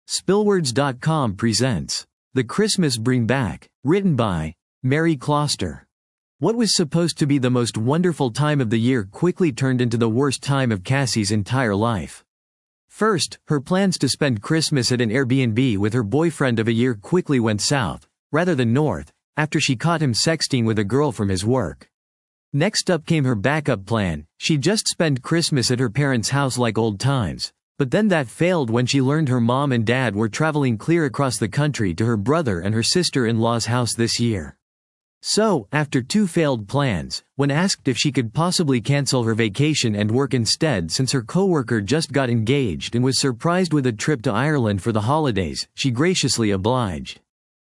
Spillwords.com presents The Christmas Bring Back, written by Mary Closter. What was supposed to be the most wonderful time of the year quickly turned into the worst time of Cassie's entire life. First, her plans to spend Christmas at an Airbnb with her boyfriend of a year quickly went south, rather than north, after she caught him sexting with a girl from his work. Next up came her backup plan. She'd just spend Christmas at her parents' house like old times. But then that failed when she learned her mom and dad were traveling clear across the country to her brother and her sister-in-law's house this year. So, after two failed plans, when asked if she could possibly cancel her vacation and work instead since her coworker just got engaged and was surprised with a trip to Ireland for the holidays, she graciously obliged.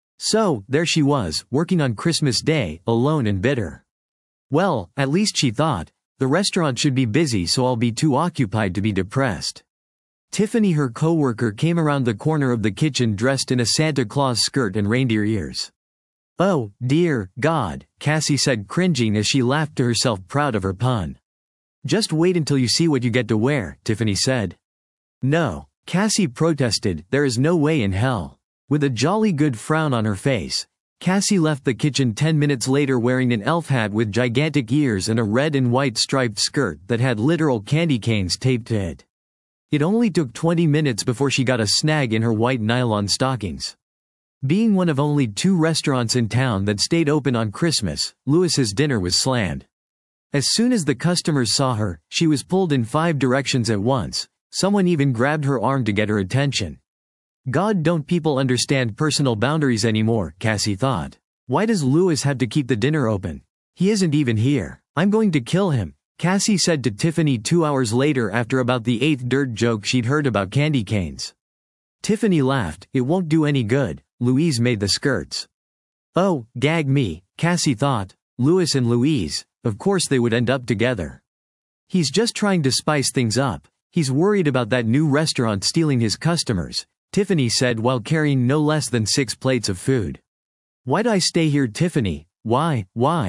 So, there she was, working on Christmas Day, alone and bitter. Well, at least she thought, the restaurant should be busy so I'll be too occupied to be depressed. Tiffany, her coworker, came around the corner of the kitchen dressed in a Santa Claus skirt and reindeer ears. "Oh, dear God," Cassie said, cringing as she laughed to herself, proud of her pun. "Just wait until you see what you get to wear," Tiffany said. "No," Cassie protested, "there is no way in hell." With a jolly good frown on her face, Cassie left the kitchen 10 minutes later wearing an elf hat with gigantic ears and a red and white striped skirt that had literal candy canes taped to it. It only took 20 minutes before she got a snag in her white nylon stockings. Being one of only 2 restaurants in town that stayed open on Christmas, Lewis's dinner was slammed. As soon as the customers saw her, she was pulled in 5 directions at once. Someone even grabbed her arm to get her attention. God, don't people understand personal boundaries anymore, Cassie thought. Why does Lewis have to keep the dinner open? He isn't even here. I'm going to kill him, Cassie said to Tiffany 2 hours later after about the 8th dirt joke she'd heard about candy canes. Tiffany laughed. "It won't do any good. Louise made the skirts." Oh, gag me, Cassie thought. Lewis and Louise, of course they would end up together. He's just trying to spice things up. He's worried about that new restaurant stealing his customers, Tiffany said while carrying no less than 6 plates of food. "Why'd I stay here, Tiffany? Why?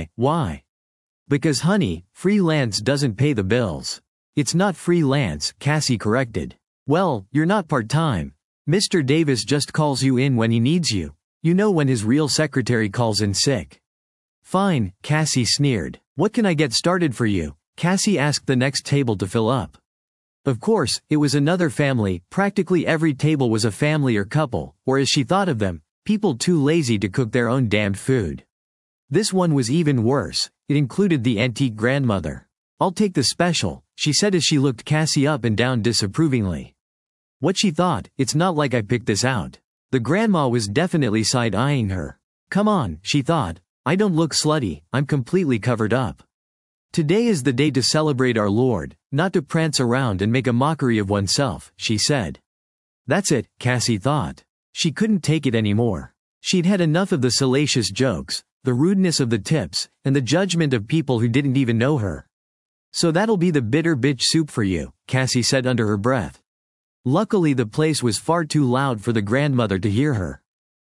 "Because honey, freelance doesn't pay the bills." "It's not freelance," Cassie corrected. "Well, you're not part-time. Mr. Davis just calls you in when he needs you. You know, when his real secretary calls in sick." "Fine," Cassie sneered. "What can I get started for you?" Cassie asked the next table to fill up. Of course, it was another family. Practically every table was a family or couple, or as she thought of them, people too lazy to cook their own damned food. This one was even worse. It included the antique grandmother. "I'll take the special," she said as she looked Cassie up and down disapprovingly. What she thought, "It's not like I picked this out." The grandma was definitely side-eyeing her. "Come on," she thought. "I don't look slutty, I'm completely covered up. Today is the day to celebrate our Lord, not to prance around and make a mockery of oneself," she said. That's it, Cassie thought. She couldn't take it anymore. She'd had enough of the salacious jokes, the rudeness of the tips, and the judgment of people who didn't even know her. "So that'll be the bitter bitch soup for you," Cassie said under her breath. Luckily the place was far too loud for the grandmother to hear her.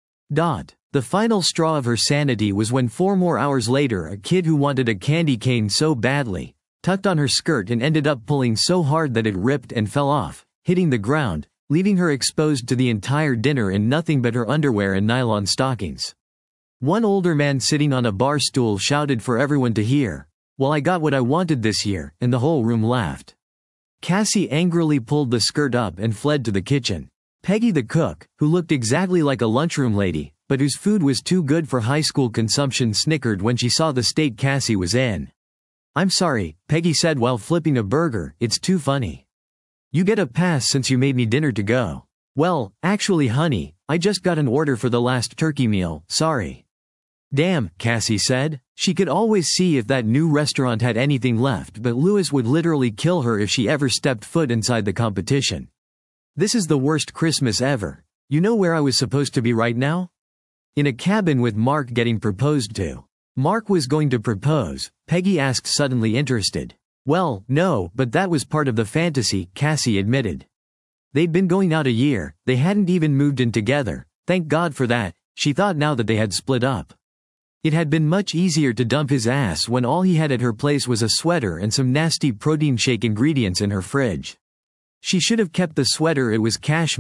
The final straw of her sanity was when 4 more hours later a kid who wanted a candy cane so badly, tucked on her skirt and ended up pulling so hard that it ripped and fell off, hitting the ground, leaving her exposed to the entire dinner in nothing but her underwear and nylon stockings. One older man sitting on a bar stool shouted for everyone to hear, "Well, I got what I wanted this year," and the whole room laughed. Cassie angrily pulled the skirt up and fled to the kitchen. Peggy the cook, who looked exactly like a lunchroom lady, but whose food was too good for high school consumption, snickered when she saw the state Cassie was in. "I'm sorry," Peggy said while flipping a burger, "it's too funny. You get a pass since you made me dinner to go." "Well, actually honey, I just got an order for the last turkey meal, sorry." "Damn," Cassie said. She could always see if that new restaurant had anything left, but Lewis would literally kill her if she ever stepped foot inside the competition. "This is the worst Christmas ever. You know where I was supposed to be right now? In a cabin with Mark getting proposed to." "Mark was going to propose?" Peggy asked, suddenly interested. "Well, no, but that was part of the fantasy," Cassie admitted. They'd been going out a year, they hadn't even moved in together. Thank God for that, she thought now that they had split up. It had been much easier to dump his ass when all he had at her place was a sweater and some nasty protein shake ingredients in her fridge. She should have kept the sweater, it was cashmere.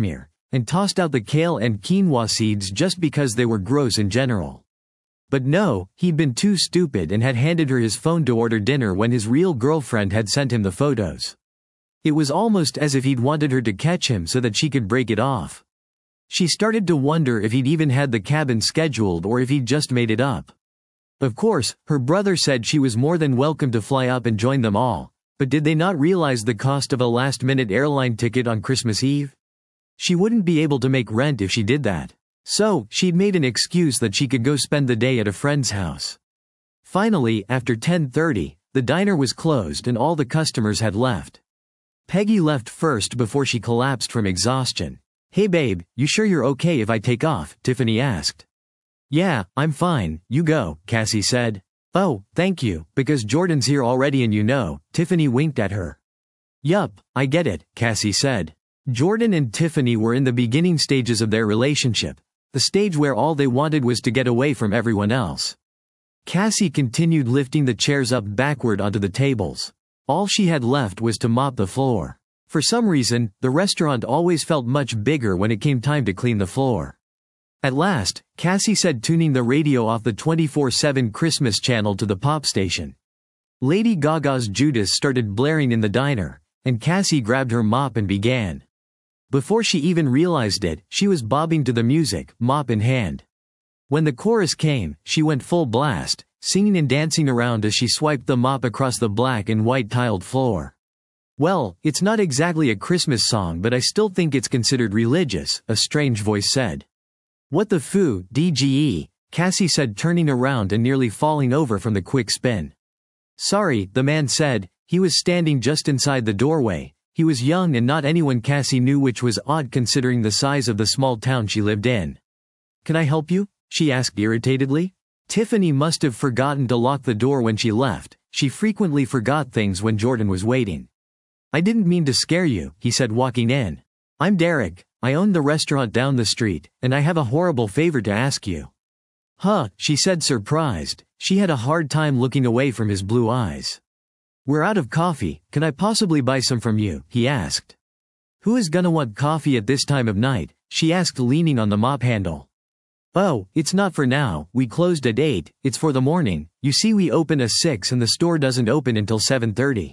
and tossed out the kale and quinoa seeds just because they were gross in general. But no, he'd been too stupid and had handed her his phone to order dinner when his real girlfriend had sent him the photos. It was almost as if he'd wanted her to catch him so that she could break it off. She started to wonder if he'd even had the cabin scheduled or if he'd just made it up. Of course, her brother said she was more than welcome to fly up and join them all, but did they not realize the cost of a last-minute airline ticket on Christmas Eve? She wouldn't be able to make rent if she did that. So, she'd made an excuse that she could go spend the day at a friend's house. Finally, after 10:30, the diner was closed and all the customers had left. Peggy left first before she collapsed from exhaustion. "Hey babe, you sure you're okay if I take off?" Tiffany asked. "Yeah, I'm fine, you go," Cassie said. "Oh, thank you, because Jordan's here already and you know," Tiffany winked at her. "Yup, I get it," Cassie said. Jordan and Tiffany were in the beginning stages of their relationship, the stage where all they wanted was to get away from everyone else. Cassie continued lifting the chairs up backward onto the tables. All she had left was to mop the floor. For some reason, the restaurant always felt much bigger when it came time to clean the floor. At last, Cassie said, tuning the radio off the 24/7 Christmas channel to the pop station. Lady Gaga's Judas started blaring in the diner, and Cassie grabbed her mop and began. Before she even realized it, she was bobbing to the music, mop in hand. When the chorus came, she went full blast, singing and dancing around as she swiped the mop across the black and white tiled floor. "Well, it's not exactly a Christmas song, but I still think it's considered religious," a strange voice said. "What the foo, DGE," Cassie said, turning around and nearly falling over from the quick spin. "Sorry," the man said. He was standing just inside the doorway. He was young and not anyone Cassie knew, which was odd considering the size of the small town she lived in. "Can I help you?" she asked irritatedly. Tiffany must have forgotten to lock the door when she left. She frequently forgot things when Jordan was waiting. "I didn't mean to scare you," he said, walking in. "I'm Derek. I own the restaurant down the street, and I have a horrible favor to ask you." "Huh," she said, surprised. She had a hard time looking away from his blue eyes. "We're out of coffee. Can I possibly buy some from you?" he asked. "Who is gonna want coffee at this time of night?" she asked, leaning on the mop handle. "Oh, it's not for now. We closed at 8, it's for the morning. You see, we open at 6 and the store doesn't open until 7:30.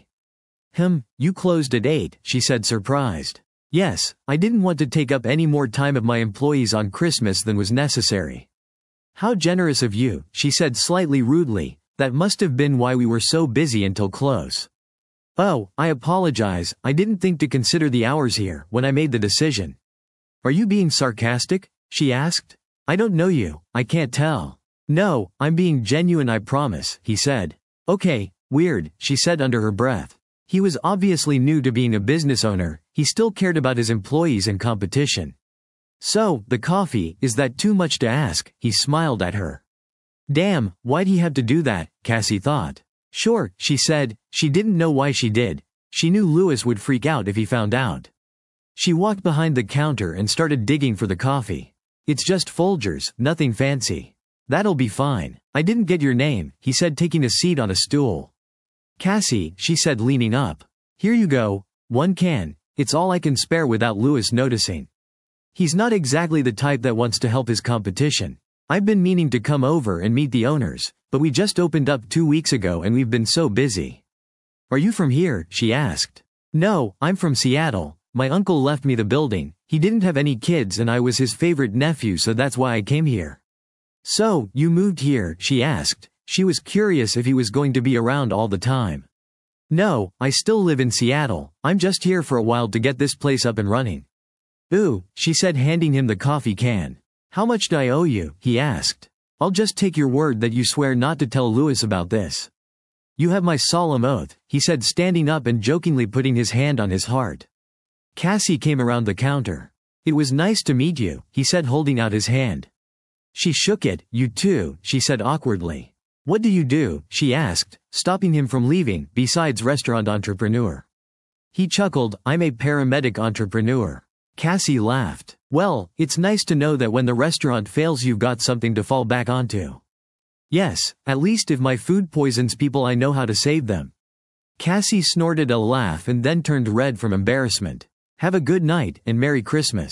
You closed at 8, she said, surprised. "Yes, I didn't want to take up any more time of my employees on Christmas than was necessary." "How generous of you," she said slightly rudely. "That must have been why we were so busy until close." "Oh, I apologize, I didn't think to consider the hours here when I made the decision." "Are you being sarcastic?" she asked. "I don't know you, I can't tell." "No, I'm being genuine, I promise," he said. "Okay, weird," she said under her breath. He was obviously new to being a business owner. He still cared about his employees and competition. "So, the coffee, is that too much to ask?" he smiled at her. Damn, why'd he have to do that, Cassie thought. "Sure," she said. She didn't know why she did. She knew Louis would freak out if he found out. She walked behind the counter and started digging for the coffee. "It's just Folgers, nothing fancy." "That'll be fine. I didn't get your name," he said, taking a seat on a stool. "Cassie," she said, leaning up. "Here you go. 1 can. It's all I can spare," without Louis noticing. He's not exactly the type that wants to help his competition. "I've been meaning to come over and meet the owners, but we just opened up 2 weeks ago and we've been so busy." "Are you from here?" she asked. "No, I'm from Seattle. My uncle left me the building. He didn't have any kids and I was his favorite nephew, so that's why I came here." "So, you moved here?" she asked. She was curious if he was going to be around all the time. "No, I still live in Seattle. I'm just here for a while to get this place up and running." "Ooh," she said, handing him the coffee can. "How much do I owe you?" he asked. "I'll just take your word that you swear not to tell Louis about this." "You have my solemn oath," he said, standing up and jokingly putting his hand on his heart. Cassie came around the counter. "It was nice to meet you," he said, holding out his hand. She shook it. "You too," she said awkwardly. "What do you do?" she asked, stopping him from leaving. "Besides restaurant entrepreneur." He chuckled. "I'm a paramedic entrepreneur." Cassie laughed. "Well, it's nice to know that when the restaurant fails you've got something to fall back onto." "Yes, at least if my food poisons people I know how to save them." Cassie snorted a laugh and then turned red from embarrassment. "Have a good night, and Merry Christmas."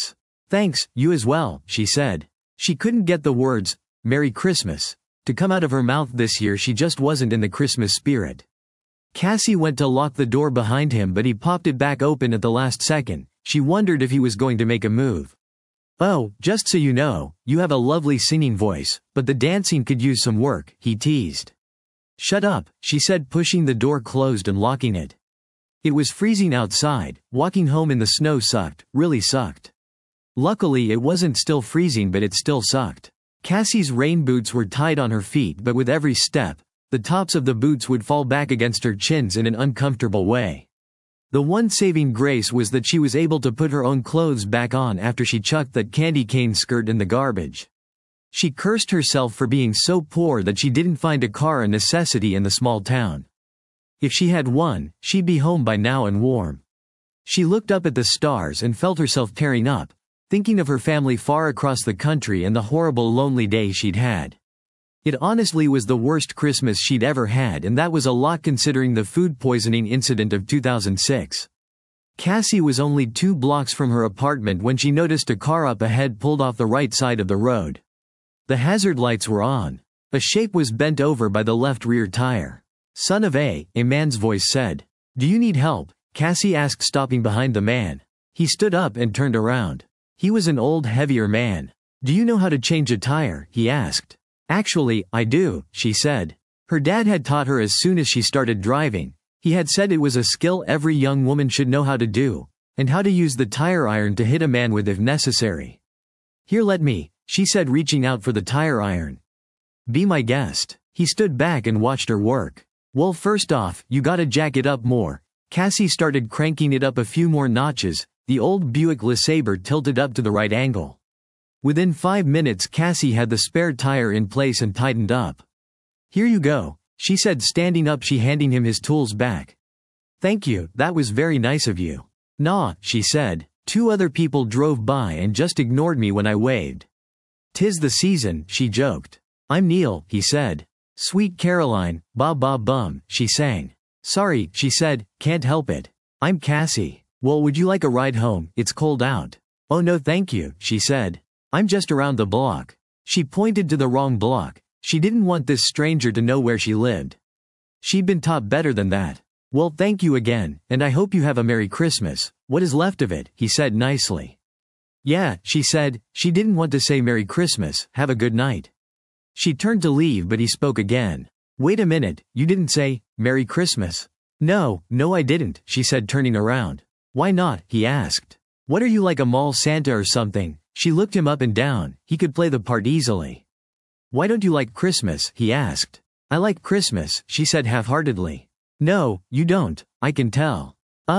Thanks, you as well, she said. She couldn't get the words, Merry Christmas, to come out of her mouth this year. She just wasn't in the Christmas spirit. Cassie went to lock the door behind him, but he popped it back open at the last second. She wondered if he was going to make a move. Oh, just so you know, you have a lovely singing voice, but the dancing could use some work, he teased. Shut up, she said, pushing the door closed and locking it. It was freezing outside. Walking home in the snow sucked, really sucked. Luckily it wasn't still freezing, but it still sucked. Cassie's rain boots were tied on her feet, but with every step, the tops of the boots would fall back against her chins in an uncomfortable way. The one saving grace was that she was able to put her own clothes back on after she chucked that candy cane skirt in the garbage. She cursed herself for being so poor that she didn't find a car a necessity in the small town. If she had one, she'd be home by now and warm. She looked up at the stars and felt herself tearing up, thinking of her family far across the country and the horrible lonely day she'd had. It honestly was the worst Christmas she'd ever had, and that was a lot considering the food poisoning incident of 2006. Cassie was only 2 blocks from her apartment when she noticed a car up ahead pulled off the right side of the road. The hazard lights were on. A shape was bent over by the left rear tire. Son of a man's voice said. Do you need help? Cassie asked, stopping behind the man. He stood up and turned around. He was an old, heavier man. Do you know how to change a tire? He asked. Actually, I do, she said. Her dad had taught her as soon as she started driving. He had said it was a skill every young woman should know how to do, and how to use the tire iron to hit a man with if necessary. Here, let me, she said, reaching out for the tire iron. Be my guest. He stood back and watched her work. Well, first off, you gotta jack it up more. Cassie started cranking it up a few more notches. The old Buick LeSabre tilted up to the right angle. Within 5 minutes, Cassie had the spare tire in place and tightened up. Here you go, she said, standing up, she handing him his tools back. Thank you, that was very nice of you. Nah, she said. 2 other people drove by and just ignored me when I waved. 'Tis the season, she joked. I'm Neil, he said. Sweet Caroline, ba ba bum, she sang. Sorry, she said, can't help it. I'm Cassie. Well, would you like a ride home? It's cold out. Oh no thank you, she said. I'm just around the block. She pointed to the wrong block. She didn't want this stranger to know where she lived. She'd been taught better than that. Well, thank you again, and I hope you have a Merry Christmas. What is left of it? He said nicely. Yeah, she said. She didn't want to say Merry Christmas, have a good night. She turned to leave, but he spoke again. Wait a minute, you didn't say Merry Christmas? No, I didn't, she said, turning around. Why not? He asked. What are you, like a mall Santa or something? She looked him up and down. He could play the part easily. Why don't you like Christmas? He asked. I like Christmas, she said half-heartedly. No, you don't, I can tell.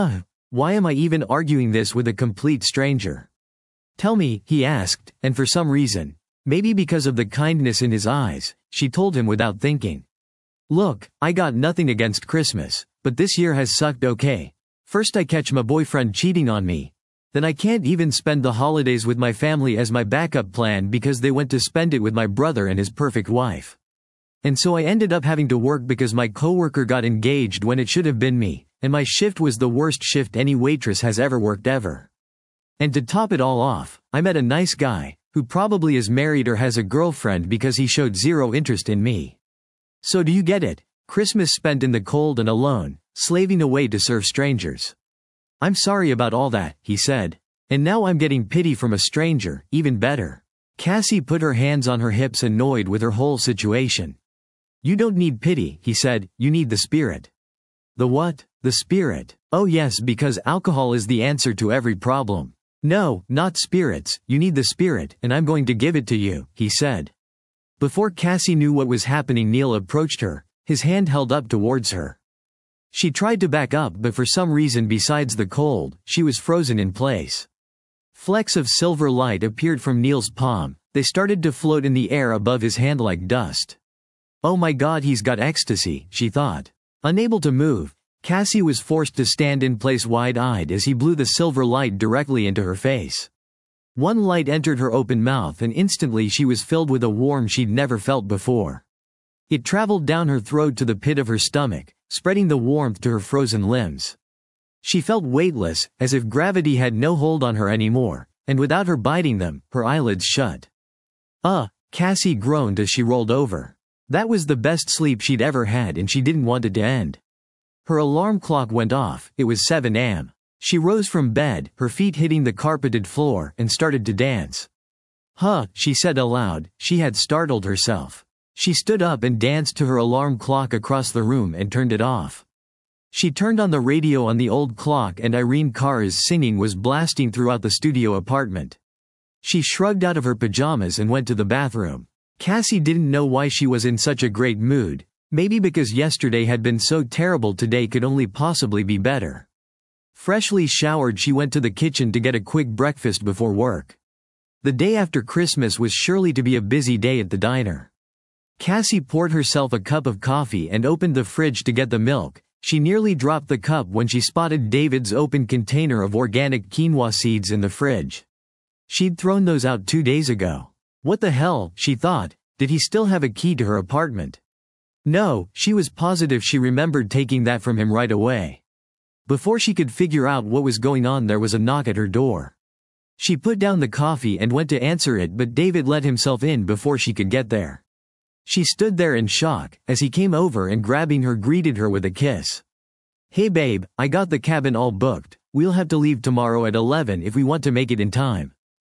Why am I even arguing this with a complete stranger? Tell me, he asked, and for some reason, maybe because of the kindness in his eyes, she told him without thinking. Look, I got nothing against Christmas, but this year has sucked. Okay. First I catch my boyfriend cheating on me. Then I can't even spend the holidays with my family as my backup plan because they went to spend it with my brother and his perfect wife. And so I ended up having to work because my coworker got engaged when it should have been me, and my shift was the worst shift any waitress has ever worked ever. And to top it all off, I met a nice guy, who probably is married or has a girlfriend because he showed zero interest in me. So do you get it? Christmas spent in the cold and alone, slaving away to serve strangers. I'm sorry about all that, he said. And now I'm getting pity from a stranger, even better. Cassie put her hands on her hips, annoyed with her whole situation. You don't need pity, he said, you need the spirit. The what? The spirit. Oh yes, because alcohol is the answer to every problem. No, not spirits, you need the spirit, and I'm going to give it to you, he said. Before Cassie knew what was happening, Neil approached her, his hand held up towards her. She tried to back up, but for some reason besides the cold, she was frozen in place. Flecks of silver light appeared from Neil's palm. They started to float in the air above his hand like dust. Oh my God, he's got ecstasy, she thought. Unable to move, Cassie was forced to stand in place wide-eyed as he blew the silver light directly into her face. One light entered her open mouth and instantly she was filled with a warmth she'd never felt before. It traveled down her throat to the pit of her stomach, spreading the warmth to her frozen limbs. She felt weightless, as if gravity had no hold on her anymore. and without her biting them, her eyelids shut. Cassie groaned as she rolled over. That was the best sleep she'd ever had and she didn't want it to end. Her alarm clock went off. It was 7 a.m. She rose from bed, her feet hitting the carpeted floor, and started to dance. She said aloud. She had startled herself. She stood up and danced to her alarm clock across the room and turned it off. She turned on the radio on the old clock and Irene Carr's singing was blasting throughout the studio apartment. She shrugged out of her pajamas and went to the bathroom. Cassie didn't know why she was in such a great mood. Maybe because yesterday had been so terrible, today could only possibly be better. Freshly showered, she went to the kitchen to get a quick breakfast before work. The day after Christmas was surely to be a busy day at the diner. Cassie poured herself a cup of coffee and opened the fridge to get the milk. She nearly dropped the cup when she spotted David's open container of organic quinoa seeds in the fridge. She'd thrown those out 2 days ago. What the hell, she thought, did he still have a key to her apartment? No, she was positive she remembered taking that from him right away. Before she could figure out what was going on, there was a knock at her door. She put down the coffee and went to answer it, but David let himself in before she could get there. She stood there in shock, as he came over and grabbing her greeted her with a kiss. "Hey babe, I got the cabin all booked. We'll have to leave tomorrow at 11 if we want to make it in time."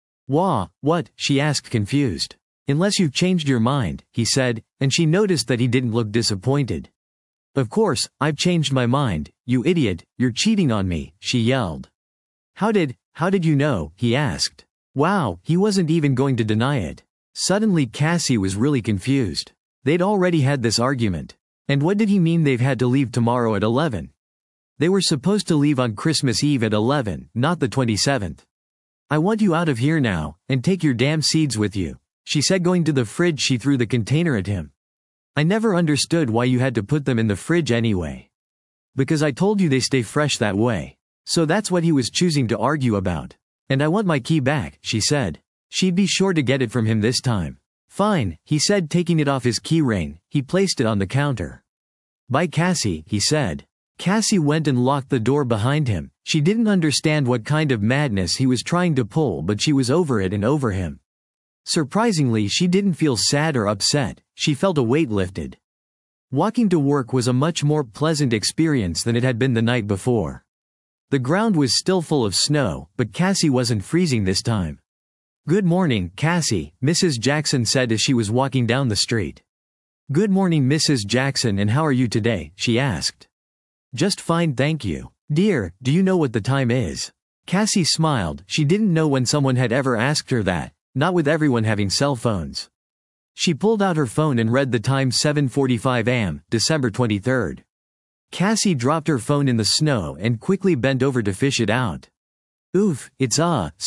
What? She asked, confused. "Unless you've changed your mind," he said, and she noticed that he didn't look disappointed. "Of course, I've changed my mind, you idiot, you're cheating on me," she yelled. How did you know?" he asked. Wow, he wasn't even going to deny it. Suddenly Cassie was really confused. They'd already had this argument. And what did he mean they've had to leave tomorrow at 11? They were supposed to leave on Christmas Eve at 11, not the 27th. "I want you out of here now, and take your damn seeds with you," she said. Going to the fridge, she threw the container at him. "I never understood why you had to put them in the fridge anyway." "Because I told you they stay fresh that way." So that's what he was choosing to argue about. "And I want my key back," she said. She'd be sure to get it from him this time. "Fine," he said, taking it off his key ring. He placed it on the counter. "Bye Cassie," he said. Cassie went and locked the door behind him. She didn't understand what kind of madness he was trying to pull, but she was over it and over him. Surprisingly, she didn't feel sad or upset. She felt a weight lifted. Walking to work was a much more pleasant experience than it had been the night before. The ground was still full of snow, but Cassie wasn't freezing this time. "Good morning, Cassie," Mrs. Jackson said as she was walking down the street. "Good morning, Mrs. Jackson, and how are you today?" she asked. "Just fine, thank you. Dear, do you know what the time is?" Cassie smiled. She didn't know when someone had ever asked her that, not with everyone having cell phones. She pulled out her phone and read the time: 7:45 a.m., December 23rd. Cassie dropped her phone in the snow and quickly bent over to fish it out. "Oof, it's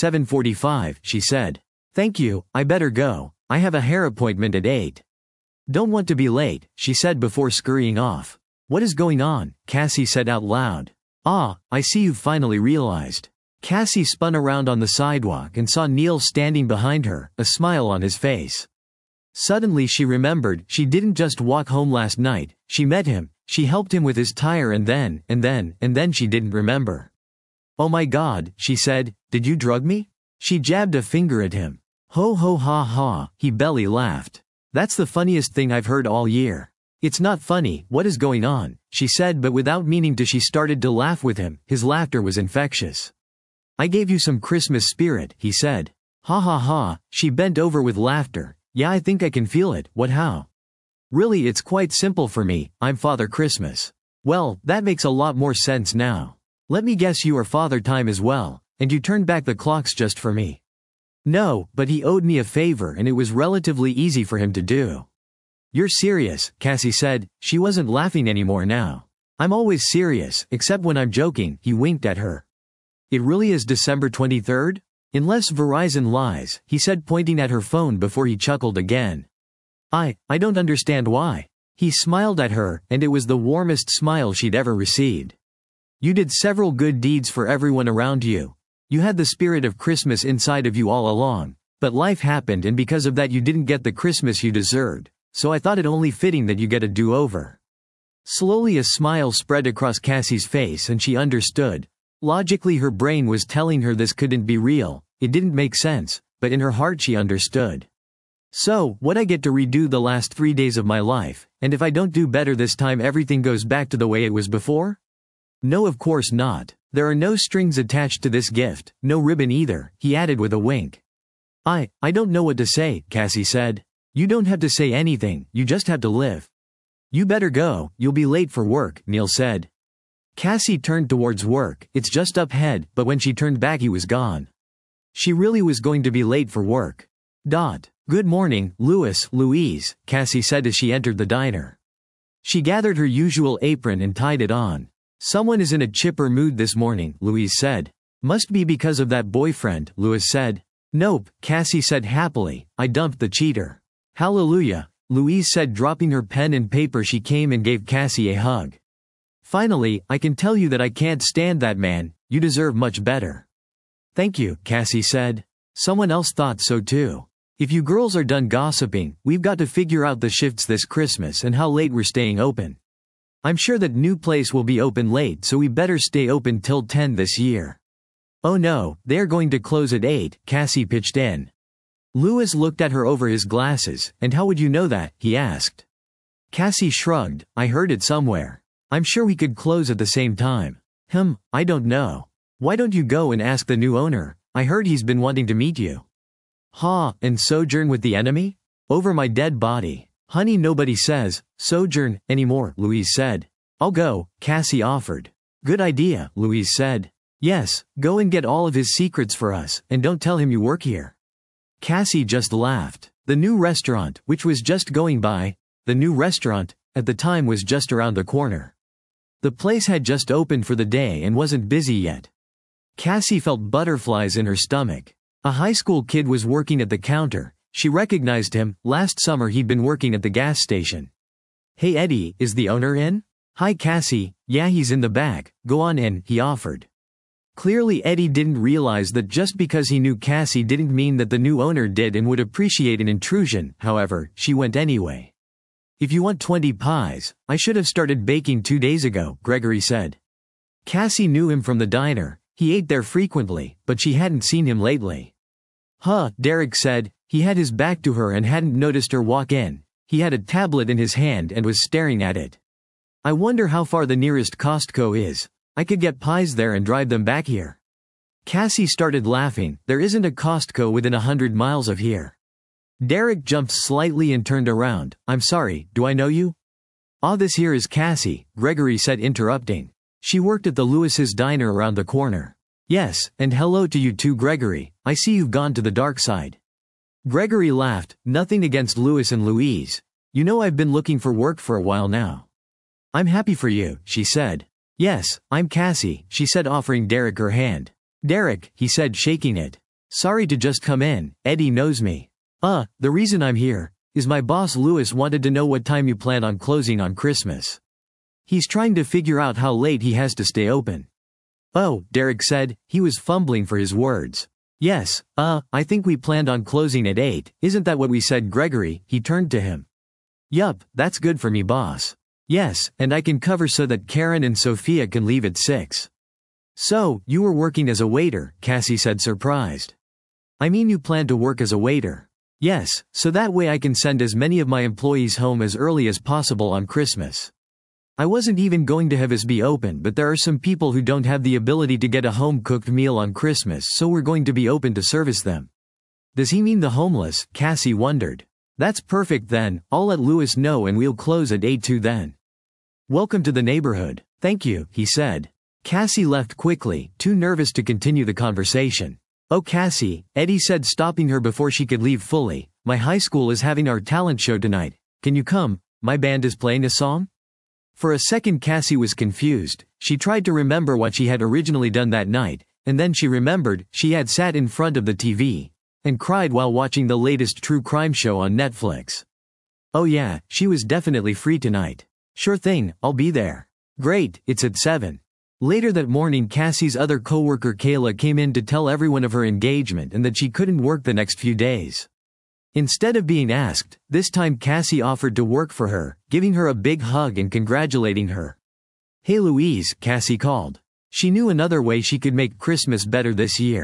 7:45, she said. "Thank you, I better go. I have a hair appointment at 8. "Don't want to be late," she said before scurrying off. "What is going on?" Cassie said out loud. I see you've finally realized." Cassie spun around on the sidewalk and saw Neil standing behind her, a smile on his face. Suddenly she remembered, she didn't just walk home last night, she met him, she helped him with his tire, and then she didn't remember. "Oh my God," she said, "did you drug me?" She jabbed a finger at him. "Ho ho ha ha," he belly laughed. "That's the funniest thing I've heard all year." "It's not funny, what is going on?" she said, but without meaning to she started to laugh with him. His laughter was infectious. "I gave you some Christmas spirit," he said. "Ha ha ha," she bent over with laughter. "Yeah, I think I can feel it. What, how?" "Really, it's quite simple for me. I'm Father Christmas." "Well, that makes a lot more sense now. Let me guess, you are Father Time as well, and you turned back the clocks just for me." "No, but he owed me a favor and it was relatively easy for him to do." "You're serious," Cassie said. She wasn't laughing anymore now. "I'm always serious, except when I'm joking," he winked at her. "It really is December 23rd? Unless Verizon lies," he said, pointing at her phone before he chuckled again. I don't understand why." He smiled at her, and it was the warmest smile she'd ever received. "You did several good deeds for everyone around you. You had the spirit of Christmas inside of you all along, but life happened, and because of that you didn't get the Christmas you deserved, so I thought it only fitting that you get a do-over." Slowly a smile spread across Cassie's face and she understood. Logically her brain was telling her this couldn't be real, It didn't make sense, but in her heart she understood. So, what I get to redo the last 3 days of my life, and if I don't do better this time everything goes back to the way it was before? No, of course not. There are no strings attached to this gift, no ribbon either, he added with a wink. I don't know what to say, Cassie said. You don't have to say anything, you just have to live. You better go, you'll be late for work, Neil said. Cassie turned towards work, it's just up ahead, but when she turned back he was gone. She really was going to be late for work. Good morning, Louise, Cassie said as she entered the diner. She gathered her usual apron and tied it on. Someone is in a chipper mood this morning, Louise said. Must be because of that boyfriend, Louis said. Nope, Cassie said happily, I dumped the cheater. Hallelujah, Louise said dropping her pen and paper. She came and gave Cassie a hug. Finally, I can tell you that I can't stand that man, you deserve much better. Thank you, Cassie said. Someone else thought so too. If you girls are done gossiping, we've got to figure out the shifts this Christmas and how late we're staying open. I'm sure that new place will be open late, so we better stay open till 10 this year. Oh no, they're going to close at 8, Cassie pitched in. Louis looked at her over his glasses. And how would you know that, he asked. Cassie shrugged, I heard it somewhere. I'm sure we could close at the same time. I don't know. Why don't you go and ask the new owner? I heard he's been wanting to meet you. And sojourn with the enemy? Over my dead body. Honey, nobody says sojourn anymore, Louise said. I'll go, Cassie offered. Good idea, Louise said. Yes, go and get all of his secrets for us, and don't tell him you work here. Cassie just laughed. The new restaurant, which was just going by, the new restaurant, at the time was just around the corner. The place had just opened for the day and wasn't busy yet. Cassie felt butterflies in her stomach. A high school kid was working at the counter. She recognized him. Last summer he'd been working at the gas station. Hey Eddie, is the owner in? Hi Cassie, yeah he's in the back, go on in, he offered. Clearly Eddie didn't realize that just because he knew Cassie didn't mean that the new owner did and would appreciate an intrusion. However, she went anyway. If you want 20 pies, I should have started baking 2 days ago, Gregory said. Cassie knew him from the diner. He ate there frequently, but she hadn't seen him lately. Derek said. He had his back to her and hadn't noticed her walk in. He had a tablet in his hand and was staring at it. I wonder how far the nearest Costco is. I could get pies there and drive them back here. Cassie started laughing. There isn't a Costco within 100 miles of here. Derek jumped slightly and turned around. I'm sorry, do I know you? This here is Cassie, Gregory said, interrupting. She worked at the Lewis's diner around the corner. Yes, and hello to you too, Gregory. I see you've gone to the dark side. Gregory laughed. Nothing against Louis and Louise. You know I've been looking for work for a while now. I'm happy for you, she said. Yes, I'm Cassie, she said, offering Derek her hand. Derek, he said, shaking it. Sorry to just come in, Eddie knows me. The reason I'm here is my boss Louis wanted to know what time you plan on closing on Christmas. He's trying to figure out how late he has to stay open. Oh, Derek said. He was fumbling for his words. Yes, I think we planned on closing at 8, isn't that what we said, Gregory? He turned to him. Yup, that's good for me, boss. Yes, and I can cover so that Karen and Sophia can leave at 6. So, you were working as a waiter, Cassie said, surprised. I mean you plan to work as a waiter. Yes, so that way I can send as many of my employees home as early as possible on Christmas. I wasn't even going to have us be open, but there are some people who don't have the ability to get a home-cooked meal on Christmas, so we're going to be open to service them. Does he mean the homeless? Cassie wondered. That's perfect then, I'll let Louis know and we'll close at 8 too then. Welcome to the neighborhood. Thank you, he said. Cassie left quickly, too nervous to continue the conversation. Oh Cassie, Eddie said, stopping her before she could leave fully. My high school is having our talent show tonight. Can you come? My band is playing a song? For a second Cassie was confused. She tried to remember what she had originally done that night, and then she remembered she had sat in front of the TV and cried while watching the latest true crime show on Netflix. Oh yeah, she was definitely free tonight. Sure thing, I'll be there. Great, it's at 7. Later that morning Cassie's other coworker Kayla came in to tell everyone of her engagement and that she couldn't work the next few days. Instead of being asked, this time Cassie offered to work for her, giving her a big hug and congratulating her. Hey Louise, Cassie called. She knew another way she could make Christmas better this year.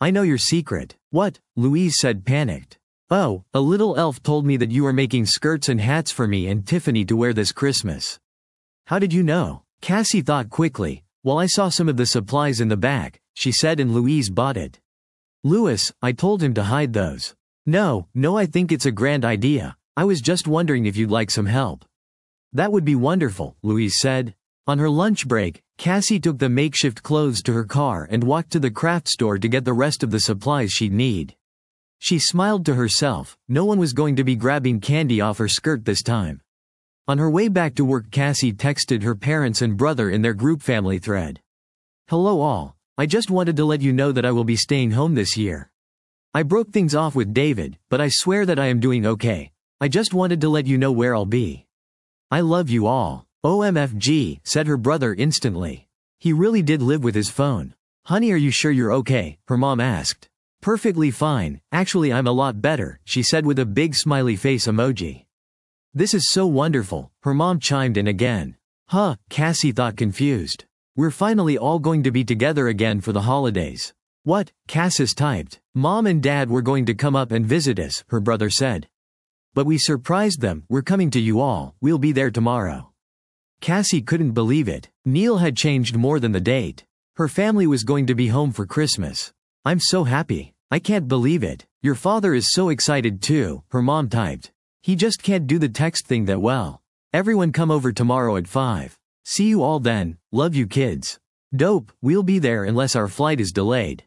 I know your secret. What? Louise said, panicked. Oh, a little elf told me that you are making skirts and hats for me and Tiffany to wear this Christmas. How did you know? Cassie thought quickly. Well, I saw some of the supplies in the back, she said, and Louise bought it. Louis, I told him to hide those. No, I think it's a grand idea. I was just wondering if you'd like some help. That would be wonderful, Louise said. On her lunch break, Cassie took the makeshift clothes to her car and walked to the craft store to get the rest of the supplies she'd need. She smiled to herself. No one was going to be grabbing candy off her skirt this time. On her way back to work, Cassie texted her parents and brother in their group family thread. Hello all. I just wanted to let you know that I will be staying home this year. I broke things off with David, but I swear that I am doing okay. I just wanted to let you know where I'll be. I love you all. OMFG, said her brother instantly. He really did live with his phone. Honey, are you sure you're okay? Her mom asked. Perfectly fine, actually I'm a lot better, she said with a big smiley face emoji. This is so wonderful, her mom chimed in again. Huh, Cassie thought, confused. We're finally all going to be together again for the holidays. What? Cassis typed. Mom and Dad were going to come up and visit us, her brother said. But we surprised them. We're coming to you all. We'll be there tomorrow. Cassie couldn't believe it. Neil had changed more than the date. Her family was going to be home for Christmas. I'm so happy. I can't believe it. Your father is so excited too, her mom typed. He just can't do the text thing that well. Everyone come over tomorrow at 5. See you all then. Love you kids. Dope, we'll be there unless our flight is delayed.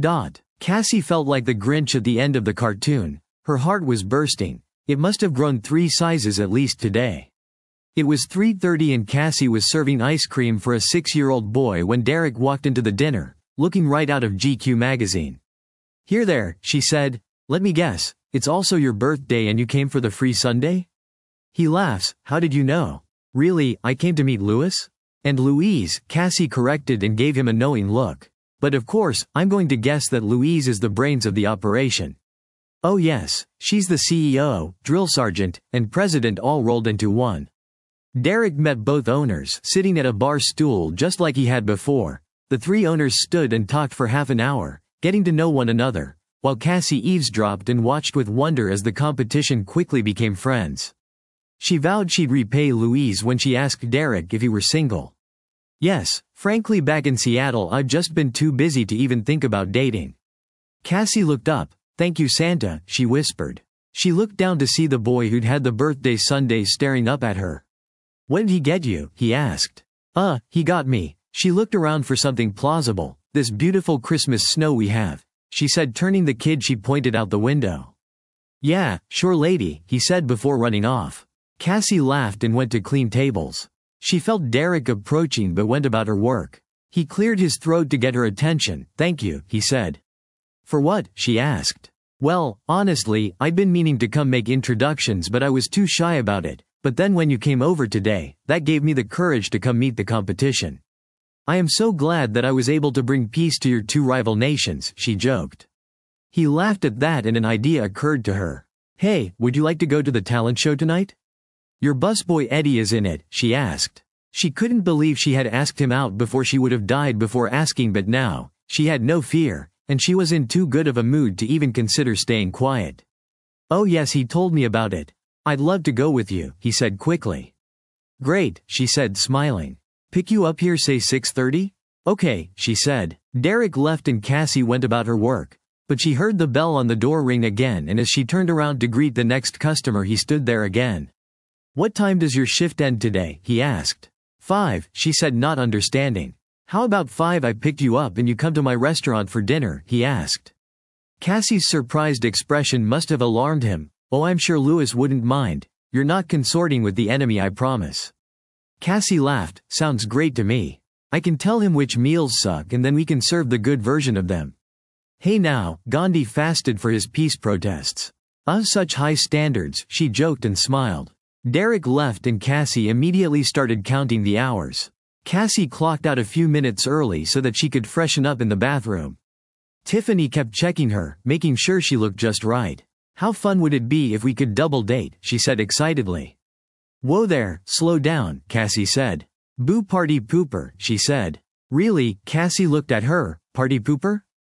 Cassie felt like the Grinch at the end of the cartoon. Her heart was bursting. It must have grown 3 sizes at least today. It was 3:30 and Cassie was serving ice cream for a 6-year-old boy when Derek walked into the dinner, looking right out of GQ magazine. Here there, she said. Let me guess, it's also your birthday and you came for the free sundae? He laughs. How did you know? Really, I came to meet Louis? And Louise, Cassie corrected and gave him a knowing look. But of course, I'm going to guess that Louise is the brains of the operation. Oh yes, she's the CEO, drill sergeant, and president all rolled into one. Derek met both owners sitting at a bar stool just like he had before. The 3 owners stood and talked for half an hour, getting to know one another, while Cassie eavesdropped and watched with wonder as the competition quickly became friends. She vowed she'd repay Louise when she asked Derek if he were single. Yes, frankly back in Seattle I've just been too busy to even think about dating. Cassie looked up. Thank you Santa, she whispered. She looked down to see the boy who'd had the birthday sundae staring up at her. What did he get you? He asked. He got me. She looked around for something plausible. This beautiful Christmas snow we have, she said, turning the kid she pointed out the window. Yeah, sure lady, he said before running off. Cassie laughed and went to clean tables. She felt Derek approaching but went about her work. He cleared his throat to get her attention. Thank you, he said. For what? She asked. Well, honestly, I'd been meaning to come make introductions but I was too shy about it. But then when you came over today, that gave me the courage to come meet the competition. I am so glad that I was able to bring peace to your 2 rival nations, she joked. He laughed at that and an idea occurred to her. Hey, would you like to go to the talent show tonight? Your busboy Eddie is in it, she asked. She couldn't believe she had asked him out before. She would have died before asking, but now, she had no fear, and she was in too good of a mood to even consider staying quiet. Oh yes, he told me about it. I'd love to go with you, he said quickly. Great, she said, smiling. Pick you up here say 6:30? Okay, she said. Derek left and Cassie went about her work. But she heard the bell on the door ring again, and as she turned around to greet the next customer he stood there again. What time does your shift end today? He asked. 5, she said, not understanding. How about 5 I picked you up and you come to my restaurant for dinner? He asked. Cassie's surprised expression must have alarmed him. Oh, I'm sure Louis wouldn't mind. You're not consorting with the enemy, I promise. Cassie laughed. Sounds great to me. I can tell him which meals suck and then we can serve the good version of them. Hey now, Gandhi fasted for his peace protests. Such high standards, she joked and smiled. Derek left and Cassie immediately started counting the hours. Cassie clocked out a few minutes early so that she could freshen up in the bathroom. Tiffany kept checking her, making sure she looked just right. How fun would it be if we could double date, she said excitedly. Whoa there, slow down, Cassie said. Boo party pooper, she said. Really? Cassie looked at her. Party pooper?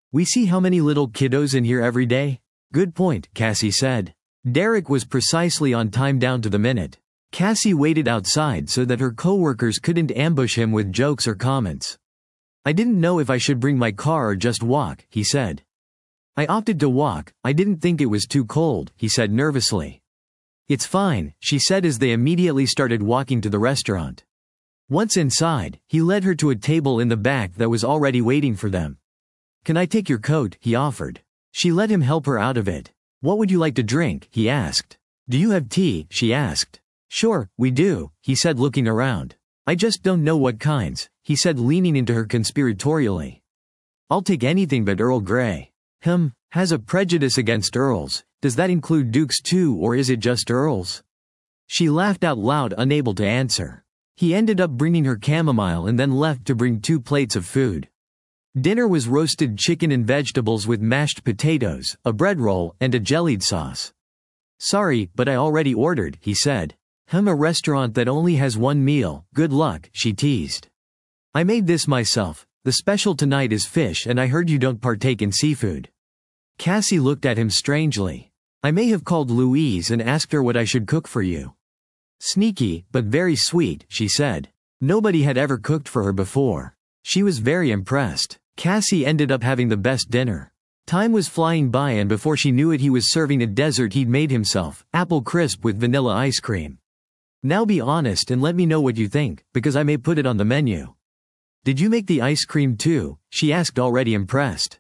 We see how many little kiddos in here every day. Good point, Cassie said. Derek was precisely on time down to the minute. Cassie waited outside so that her coworkers couldn't ambush him with jokes or comments. I didn't know if I should bring my car or just walk, he said. I opted to walk, I didn't think it was too cold, he said nervously. It's fine, she said as they immediately started walking to the restaurant. Once inside, he led her to a table in the back that was already waiting for them. Can I take your coat, he offered. She let him help her out of it. What would you like to drink, he asked. Do you have tea, she asked. Sure, we do, he said looking around. I just don't know what kinds, he said leaning into her conspiratorially. I'll take anything but Earl Grey. Has a prejudice against Earls. Does that include Dukes too, or is it just Earls? She laughed out loud, unable to answer. He ended up bringing her chamomile and then left to bring 2 plates of food. Dinner was roasted chicken and vegetables with mashed potatoes, a bread roll, and a jellied sauce. Sorry, but I already ordered, he said. A restaurant that only has 1 meal, good luck, she teased. I made this myself. The special tonight is fish and I heard you don't partake in seafood. Cassie looked at him strangely. I may have called Louise and asked her what I should cook for you. Sneaky, but very sweet, she said. Nobody had ever cooked for her before. She was very impressed. Cassie ended up having the best dinner. Time was flying by and before she knew it he was serving a dessert he'd made himself, apple crisp with vanilla ice cream. Now be honest and let me know what you think, because I may put it on the menu. Did you make the ice cream too? She asked, already impressed.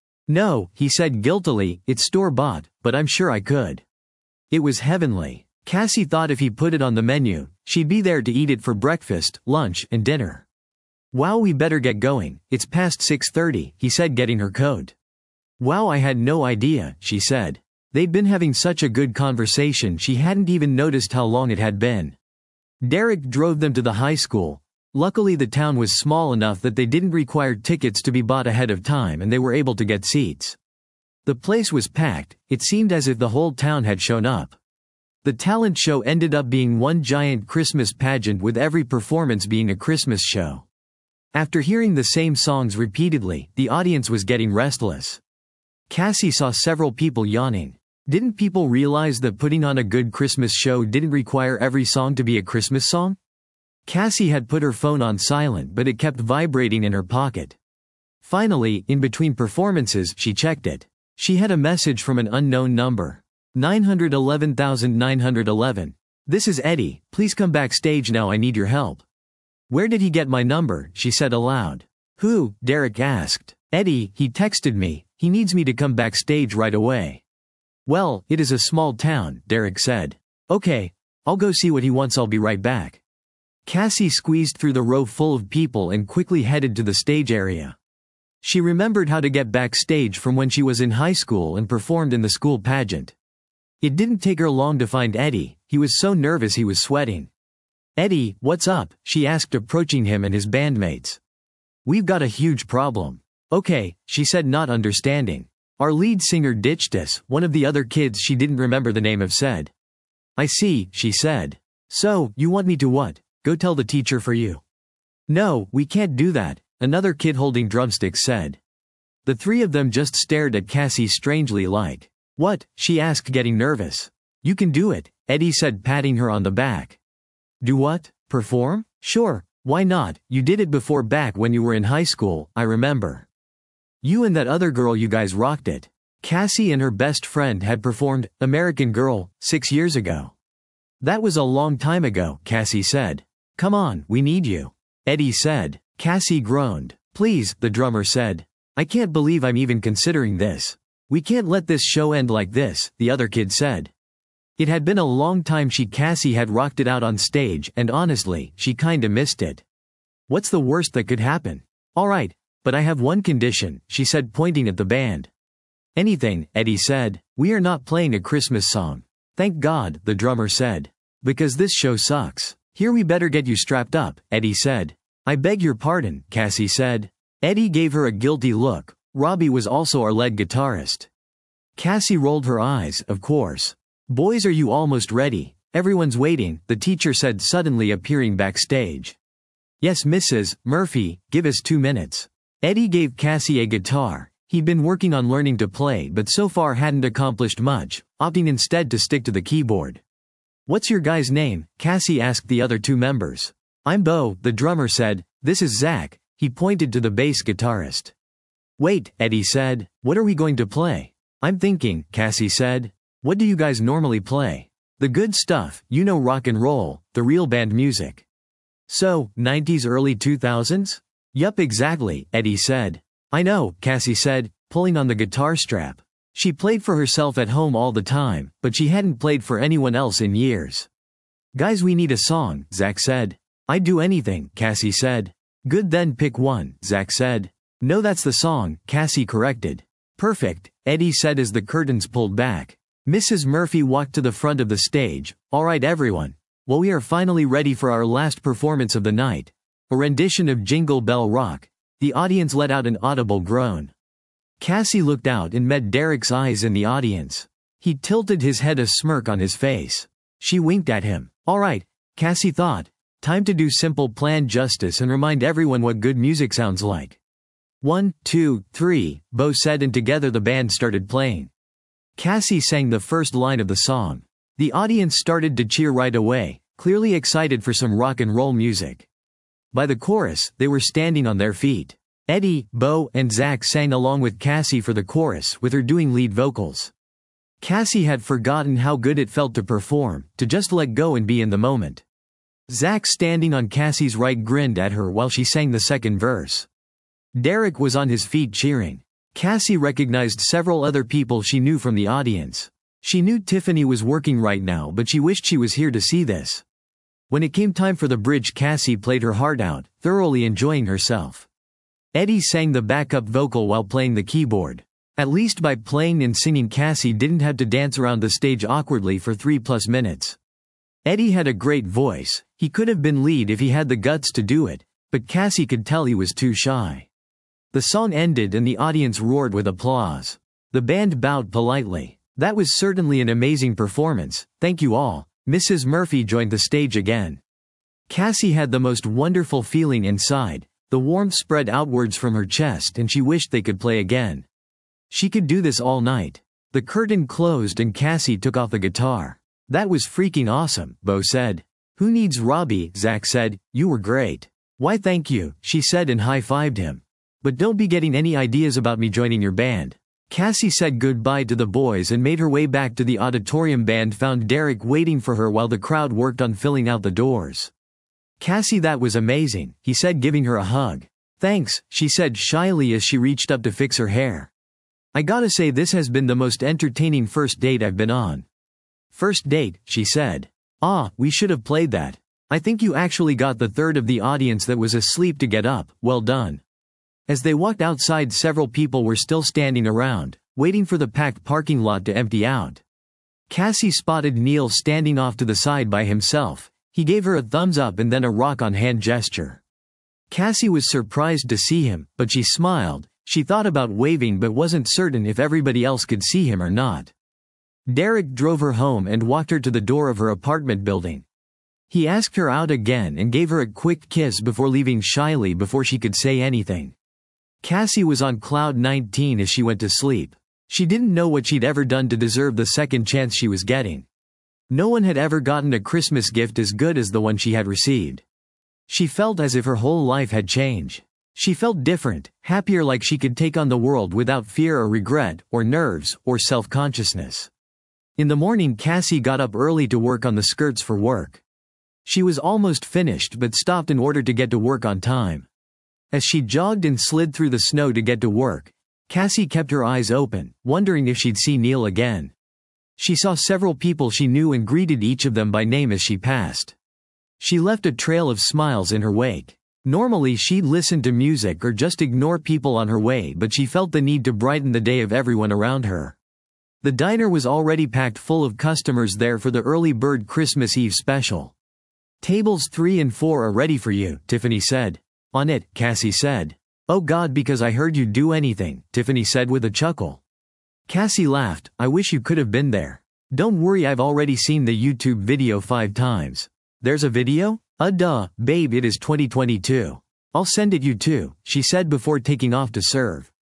No, he said guiltily, it's store-bought, but I'm sure I could. It was heavenly. Cassie thought if he put it on the menu, she'd be there to eat it for breakfast, lunch, and dinner. Wow, we better get going, it's past 6:30, he said getting her coat. Wow, I had no idea, she said. They'd been having such a good conversation she hadn't even noticed how long it had been. Derek drove them to the high school. Luckily the town was small enough that they didn't require tickets to be bought ahead of time and they were able to get seats. The place was packed, it seemed as if the whole town had shown up. The talent show ended up being one giant Christmas pageant with every performance being a Christmas show. After hearing the same songs repeatedly, the audience was getting restless. Cassie saw several people yawning. Didn't people realize that putting on a good Christmas show didn't require every song to be a Christmas song? Cassie had put her phone on silent but it kept vibrating in her pocket. Finally, in between performances, she checked it. She had a message from an unknown number. 911,911. This is Eddie, please come backstage now, I need your help. Where did he get my number? She said aloud. Who? Derek asked. Eddie, he texted me, he needs me to come backstage right away. Well, it is a small town, Derek said. Okay, I'll go see what he wants, I'll be right back. Cassie squeezed through the row full of people and quickly headed to the stage area. She remembered how to get backstage from when she was in high school and performed in the school pageant. It didn't take her long to find Eddie, he was so nervous he was sweating. Eddie, what's up? She asked, approaching him and his bandmates. We've got a huge problem. Okay, she said, not understanding. Our lead singer ditched us, one of the other kids she didn't remember the name of said. I see, she said. So, you want me to what? Go tell the teacher for you? No, we can't do that, another kid holding drumsticks said. The 3 of them just stared at Cassie strangely like. What? She asked, getting nervous. You can do it, Eddie said, patting her on the back. Do what? Perform? Sure, why not? You did it before back when you were in high school, I remember. You and that other girl, you guys rocked it. Cassie and her best friend had performed American Girl 6 years ago. That was a long time ago, Cassie said. Come on, we need you. Eddie said. Cassie groaned. Please, the drummer said. I can't believe I'm even considering this. We can't let this show end like this, the other kid said. It had been a long time Cassie had rocked it out on stage and honestly, she kinda missed it. What's the worst that could happen? Alright, but I have one condition, she said, pointing at the band. Anything, Eddie said. We are not playing a Christmas song. Thank God, the drummer said. Because this show sucks. Here, we better get you strapped up, Eddie said. I beg your pardon, Cassie said. Eddie gave her a guilty look. Robbie was also our lead guitarist. Cassie rolled her eyes, of course. Boys, are you almost ready? Everyone's waiting, the teacher said, suddenly appearing backstage. Yes, Mrs. Murphy, give us 2 minutes. Eddie gave Cassie a guitar. He'd been working on learning to play but so far hadn't accomplished much, opting instead to stick to the keyboard. "What's your guy's name?" Cassie asked the other two members. "I'm Bo," the drummer said. "This is Zach." He pointed to the bass guitarist. "Wait," Eddie said. "What are we going to play?" "I'm thinking," Cassie said. "What do you guys normally play?" "The good stuff, you know, rock and roll, the real band music." "So, 90s early 2000s? "Yup, exactly," Eddie said. "I know," Cassie said, pulling on the guitar strap. She played for herself at home all the time, but she hadn't played for anyone else in years. "Guys, we need a song," Zach said. "I'd do anything," Cassie said. "Good, then pick one," Zach said. "No, that's the song," Cassie corrected. "Perfect," Eddie said as the curtains pulled back. Mrs. Murphy walked to the front of the stage. "All right, everyone. Well, we are finally ready for our last performance of the night. A rendition of Jingle Bell Rock." The audience let out an audible groan. Cassie looked out and met Derek's eyes in the audience. He tilted his head, a smirk on his face. She winked at him. "All right," Cassie thought. "Time to do Simple Plan justice and remind everyone what good music sounds like." 1, 2, 3, Bo said, and together the band started playing. Cassie sang the first line of the song. The audience started to cheer right away, clearly excited for some rock and roll music. By the chorus, they were standing on their feet. Eddie, Bo, and Zach sang along with Cassie for the chorus, with her doing lead vocals. Cassie had forgotten how good it felt to perform, to just let go and be in the moment. Zach, standing on Cassie's right, grinned at her while she sang the second verse. Derek was on his feet cheering. Cassie recognized several other people she knew from the audience. She knew Tiffany was working right now, but she wished she was here to see this. When it came time for the bridge, Cassie played her heart out, thoroughly enjoying herself. Eddie sang the backup vocal while playing the keyboard. At least by playing and singing, Cassie didn't have to dance around the stage awkwardly for 3+ minutes. Eddie had a great voice. He could have been lead if he had the guts to do it, but Cassie could tell he was too shy. The song ended and the audience roared with applause. The band bowed politely. "That was certainly an amazing performance, thank you all." Mrs. Murphy joined the stage again. Cassie had the most wonderful feeling inside. The warmth spread outwards from her chest and she wished they could play again. She could do this all night. The curtain closed and Cassie took off the guitar. "That was freaking awesome," Bo said. "Who needs Robbie?" Zach said. "You were great." "Why, thank you," she said and high-fived him. "But don't be getting any ideas about me joining your band." Cassie said goodbye to the boys and made her way back to the auditorium. Band found Derek waiting for her while the crowd worked on filling out the doors. "Cassie, that was amazing," he said, giving her a hug. "Thanks," she said shyly as she reached up to fix her hair. "I gotta say, this has been the most entertaining first date I've been on." "First date," she said. "Ah, we should have played that. I think you actually got the third of the audience that was asleep to get up, well done." As they walked outside, several people were still standing around, waiting for the packed parking lot to empty out. Cassie spotted Neil standing off to the side by himself. He gave her a thumbs up and then a rock-on-hand gesture. Cassie was surprised to see him, but she smiled. She thought about waving but wasn't certain if everybody else could see him or not. Derek drove her home and walked her to the door of her apartment building. He asked her out again and gave her a quick kiss before leaving shyly before she could say anything. Cassie was on cloud 19 as she went to sleep. She didn't know what she'd ever done to deserve the second chance she was getting. No one had ever gotten a Christmas gift as good as the one she had received. She felt as if her whole life had changed. She felt different, happier, like she could take on the world without fear or regret, or nerves, or self-consciousness. In the morning, Cassie got up early to work on the skirts for work. She was almost finished but stopped in order to get to work on time. As she jogged and slid through the snow to get to work, Cassie kept her eyes open, wondering if she'd see Neil again. She saw several people she knew and greeted each of them by name as she passed. She left a trail of smiles in her wake. Normally she'd listen to music or just ignore people on her way, but she felt the need to brighten the day of everyone around her. The diner was already packed full of customers there for the early bird Christmas Eve special. "Tables 3 and 4 are ready for you," Tiffany said. "On it," Cassie said. "Oh God, because I heard you'd do anything," Tiffany said with a chuckle. Cassie laughed. "I wish you could have been there." "Don't worry, I've already seen the YouTube video 5 times. "There's a video? Duh, babe, it is 2022. I'll send it you too," she said before taking off to serve.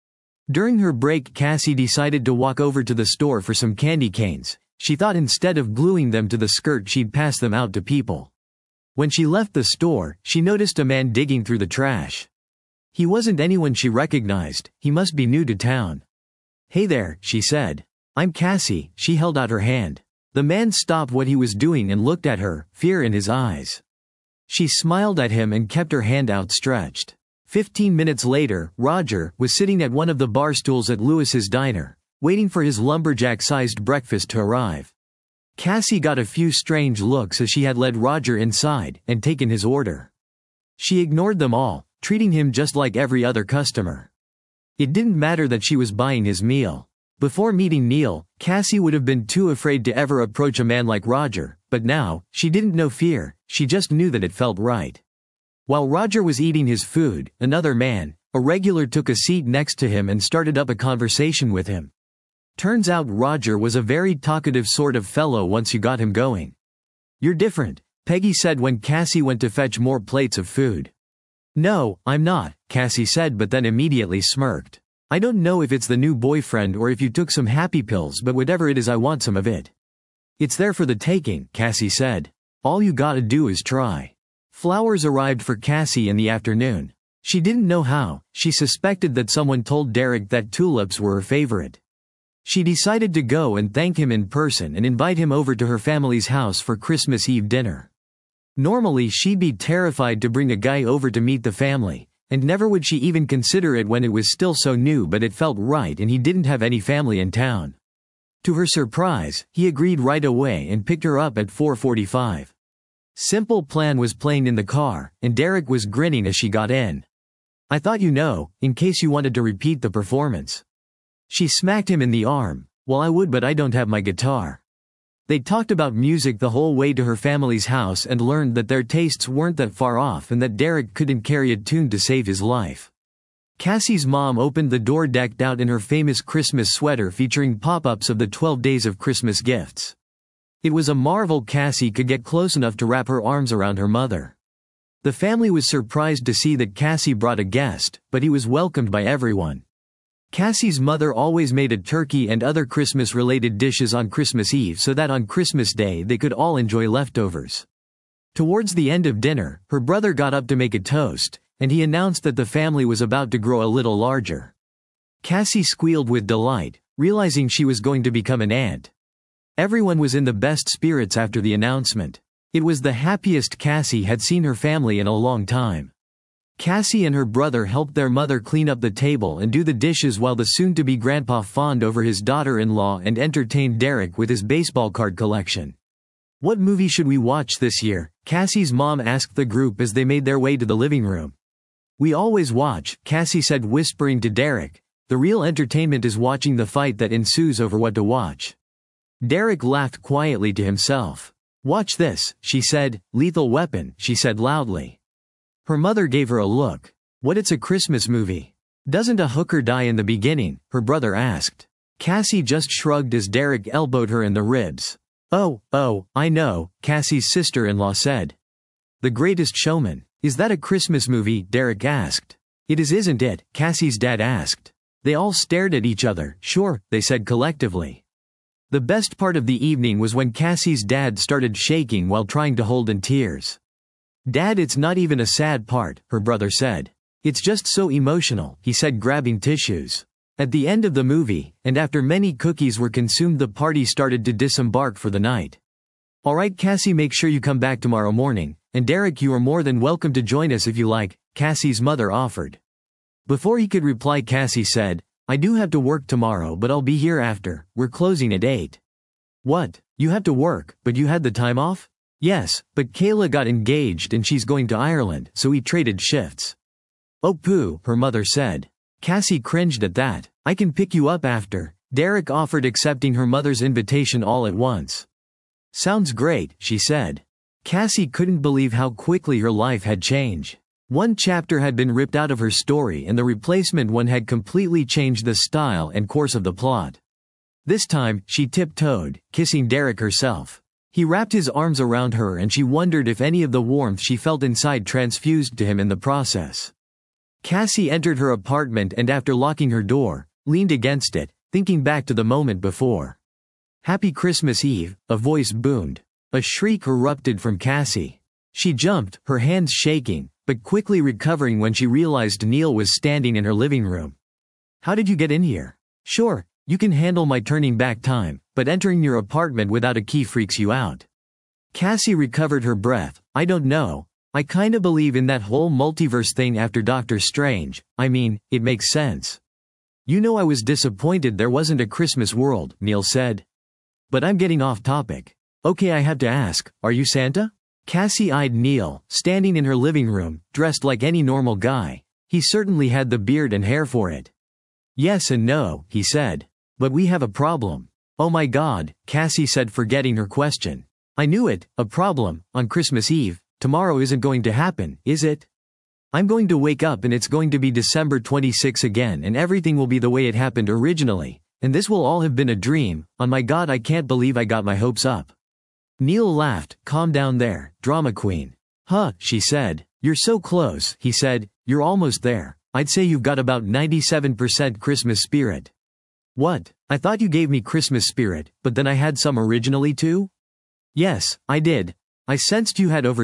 During her break, Cassie decided to walk over to the store for some candy canes. She thought instead of gluing them to the skirt she'd pass them out to people. When she left the store, she noticed a man digging through the trash. He wasn't anyone she recognized, he must be new to town. "Hey there," she said. "I'm Cassie." She held out her hand. The man stopped what he was doing and looked at her, fear in his eyes. She smiled at him and kept her hand outstretched. 15 minutes later, Roger was sitting at one of the bar stools at Lewis's diner, waiting for his lumberjack-sized breakfast to arrive. Cassie got a few strange looks as she had led Roger inside and taken his order. She ignored them all, treating him just like every other customer. It didn't matter that she was buying his meal. Before meeting Neil, Cassie would have been too afraid to ever approach a man like Roger, but now, she didn't know fear, she just knew that it felt right. While Roger was eating his food, another man, a regular, took a seat next to him and started up a conversation with him. Turns out Roger was a very talkative sort of fellow once you got him going. "You're different," Peggy said when Cassie went to fetch more plates of food. "No, I'm not," Cassie said, but then immediately smirked. "I don't know if it's the new boyfriend or if you took some happy pills, but whatever it is, I want some of it." "It's there for the taking," Cassie said. "All you gotta do is try." Flowers arrived for Cassie in the afternoon. She didn't know how, she suspected that someone told Derek that tulips were her favorite. She decided to go and thank him in person and invite him over to her family's house for Christmas Eve dinner. Normally she'd be terrified to bring a guy over to meet the family, and never would she even consider it when it was still so new, but it felt right and he didn't have any family in town. To her surprise, he agreed right away and picked her up at 4:45. Simple Plan was playing in the car, and Derek was grinning as she got in. "I thought in case you wanted to repeat the performance." She smacked him in the arm. "Well, I would, but I don't have my guitar." They talked about music the whole way to her family's house and learned that their tastes weren't that far off and that Derek couldn't carry a tune to save his life. Cassie's mom opened the door decked out in her famous Christmas sweater featuring pop-ups of the 12 days of Christmas gifts. It was a marvel Cassie could get close enough to wrap her arms around her mother. The family was surprised to see that Cassie brought a guest, but he was welcomed by everyone. Cassie's mother always made a turkey and other Christmas-related dishes on Christmas Eve so that on Christmas Day they could all enjoy leftovers. Towards the end of dinner, her brother got up to make a toast, and he announced that the family was about to grow a little larger. Cassie squealed with delight, realizing she was going to become an aunt. Everyone was in the best spirits after the announcement. It was the happiest Cassie had seen her family in a long time. Cassie and her brother helped their mother clean up the table and do the dishes while the soon-to-be grandpa fawned over his daughter-in-law and entertained Derek with his baseball card collection. "What movie should we watch this year?" Cassie's mom asked the group as they made their way to the living room. "We always watch," Cassie said, whispering to Derek. "The real entertainment is watching the fight that ensues over what to watch." Derek laughed quietly to himself. "Watch this," she said. "Lethal Weapon," she said loudly. Her mother gave her a look. "What, it's a Christmas movie? Doesn't a hooker die in the beginning?" her brother asked. Cassie just shrugged as Derek elbowed her in the ribs. Oh, I know," Cassie's sister-in-law said. "The Greatest Showman. Is that a Christmas movie?" Derek asked. "It is, isn't it?" Cassie's dad asked. They all stared at each other. "Sure," they said collectively. The best part of the evening was when Cassie's dad started shaking while trying to hold in tears. "Dad, it's not even a sad part," her brother said. "It's just so emotional," he said, grabbing tissues. At the end of the movie, and after many cookies were consumed, the party started to disembark for the night. "All right, Cassie, make sure you come back tomorrow morning, and Derek, you are more than welcome to join us if you like," Cassie's mother offered. Before he could reply, Cassie said, "I do have to work tomorrow, but I'll be here after. We're closing at 8. "What? You have to work, but you had the time off?" "Yes, but Kayla got engaged and she's going to Ireland, so we traded shifts." "Oh pooh," her mother said. Cassie cringed at that. "I can pick you up after," Derek offered, accepting her mother's invitation all at once. "Sounds great," she said. Cassie couldn't believe how quickly her life had changed. One chapter had been ripped out of her story and the replacement one had completely changed the style and course of the plot. This time, she tiptoed, kissing Derek herself. He wrapped his arms around her and she wondered if any of the warmth she felt inside transfused to him in the process. Cassie entered her apartment and after locking her door, leaned against it, thinking back to the moment before. "Happy Christmas Eve," a voice boomed. A shriek erupted from Cassie. She jumped, her hands shaking, but quickly recovering when she realized Neil was standing in her living room. "How did you get in here?" "Sure, you can handle my turning back time, but entering your apartment without a key freaks you out." Cassie recovered her breath. "I don't know. I kinda believe in that whole multiverse thing after Doctor Strange. I mean, it makes sense." "You know I was disappointed there wasn't a Christmas world," Neil said. "But I'm getting off topic. Okay, I have to ask, are you Santa?" Cassie eyed Neil, standing in her living room, dressed like any normal guy. He certainly had the beard and hair for it. "Yes and no," he said. "But we have a problem." "Oh my God," Cassie said, forgetting her question. "I knew it, a problem, on Christmas Eve. Tomorrow isn't going to happen, is it? I'm going to wake up and it's going to be December 26 again and everything will be the way it happened originally, and this will all have been a dream. On my God, I can't believe I got my hopes up." Neil laughed. "Calm down there, drama queen." "Huh," she said. "You're so close," he said. "You're almost there. I'd say you've got about 97% Christmas spirit." "What? I thought you gave me Christmas spirit, but then I had some originally too?" "Yes, I did. I sensed you had over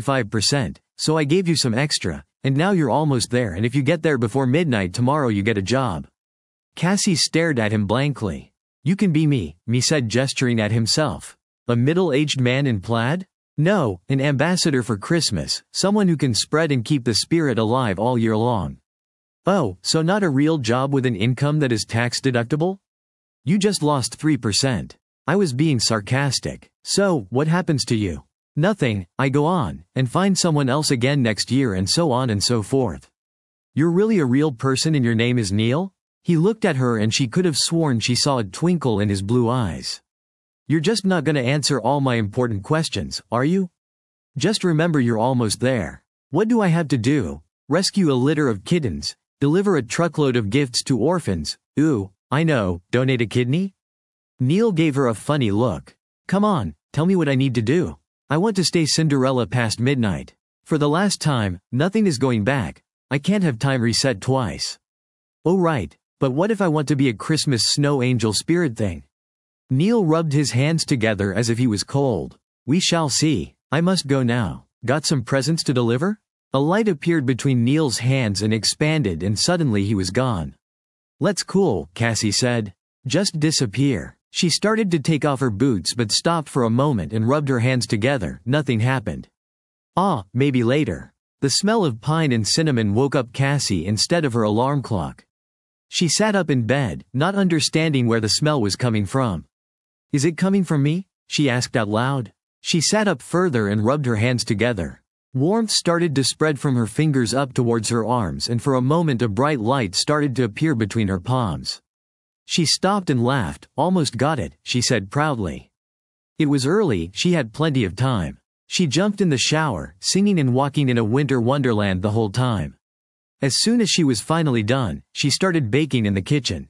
75%, so I gave you some extra, and now you're almost there, and if you get there before midnight tomorrow you get a job." Cassie stared at him blankly. "You can be me," he said, gesturing at himself. "A middle-aged man in plaid? No, an ambassador for Christmas, someone who can spread and keep the spirit alive all year long." "Oh, so not a real job with an income that is tax-deductible?" "You just lost 3%. I was being sarcastic. So, what happens to you?" "Nothing, I go on, and find someone else again next year and so on and so forth." "You're really a real person and your name is Neil?" He looked at her and she could have sworn she saw a twinkle in his blue eyes. "You're just not gonna answer all my important questions, are you? Just remember you're almost there. What do I have to do? Rescue a litter of kittens? Deliver a truckload of gifts to orphans? Ooh, I know, donate a kidney?" Neil gave her a funny look. "Come on, tell me what I need to do. I want to stay Cinderella past midnight. For the last time, nothing is going back. I can't have time reset twice." "Oh right, but what if I want to be a Christmas snow angel spirit thing?" Neil rubbed his hands together as if he was cold. "We shall see. I must go now. Got some presents to deliver?" A light appeared between Neil's hands and expanded, and suddenly he was gone. "Let's cool," Cassie said. "Just disappear." She started to take off her boots but stopped for a moment and rubbed her hands together. Nothing happened. "Ah, maybe later." The smell of pine and cinnamon woke up Cassie instead of her alarm clock. She sat up in bed, not understanding where the smell was coming from. "Is it coming from me?" she asked out loud. She sat up further and rubbed her hands together. Warmth started to spread from her fingers up towards her arms, and for a moment a bright light started to appear between her palms. She stopped and laughed. "Almost got it," she said proudly. It was early, she had plenty of time. She jumped in the shower, singing and walking in a winter wonderland the whole time. As soon as she was finally done, she started baking in the kitchen.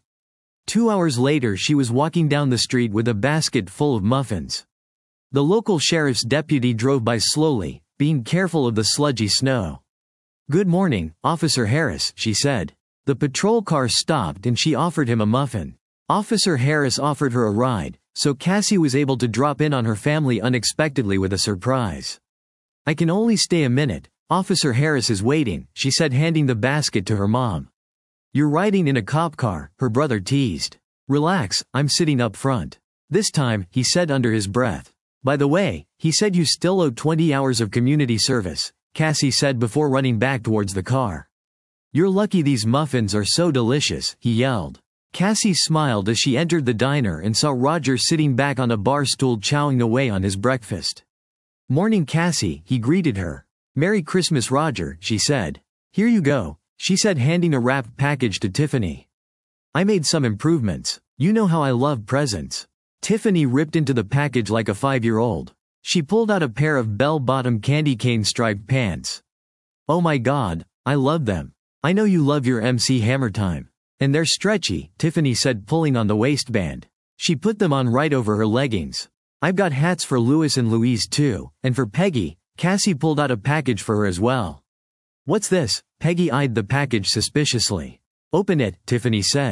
2 hours later she was walking down the street with a basket full of muffins. The local sheriff's deputy drove by slowly, being careful of the sludgy snow. "Good morning, Officer Harris," she said. The patrol car stopped and she offered him a muffin. Officer Harris offered her a ride, so Cassie was able to drop in on her family unexpectedly with a surprise. "I can only stay a minute. Officer Harris is waiting," she said, handing the basket to her mom. "You're riding in a cop car," her brother teased. "Relax, I'm sitting up front. This time," he said under his breath. "By the way, he said you still owe 20 hours of community service," Cassie said before running back towards the car. "You're lucky these muffins are so delicious," he yelled. Cassie smiled as she entered the diner and saw Roger sitting back on a bar stool chowing away on his breakfast. "Morning, Cassie," he greeted her. "Merry Christmas, Roger," she said. "Here you go," she said, handing a wrapped package to Tiffany. "I made some improvements. You know how I love presents." Tiffany ripped into the package like a 5-year-old. She pulled out a pair of bell-bottom candy cane striped pants. "Oh my God, I love them. I know you love your MC Hammer Time. And they're stretchy," Tiffany said, pulling on the waistband. She put them on right over her leggings. "I've got hats for Louis and Louise too, and for Peggy." Cassie pulled out a package for her as well. "What's this?" Peggy eyed the package suspiciously. "Open it," Tiffany said.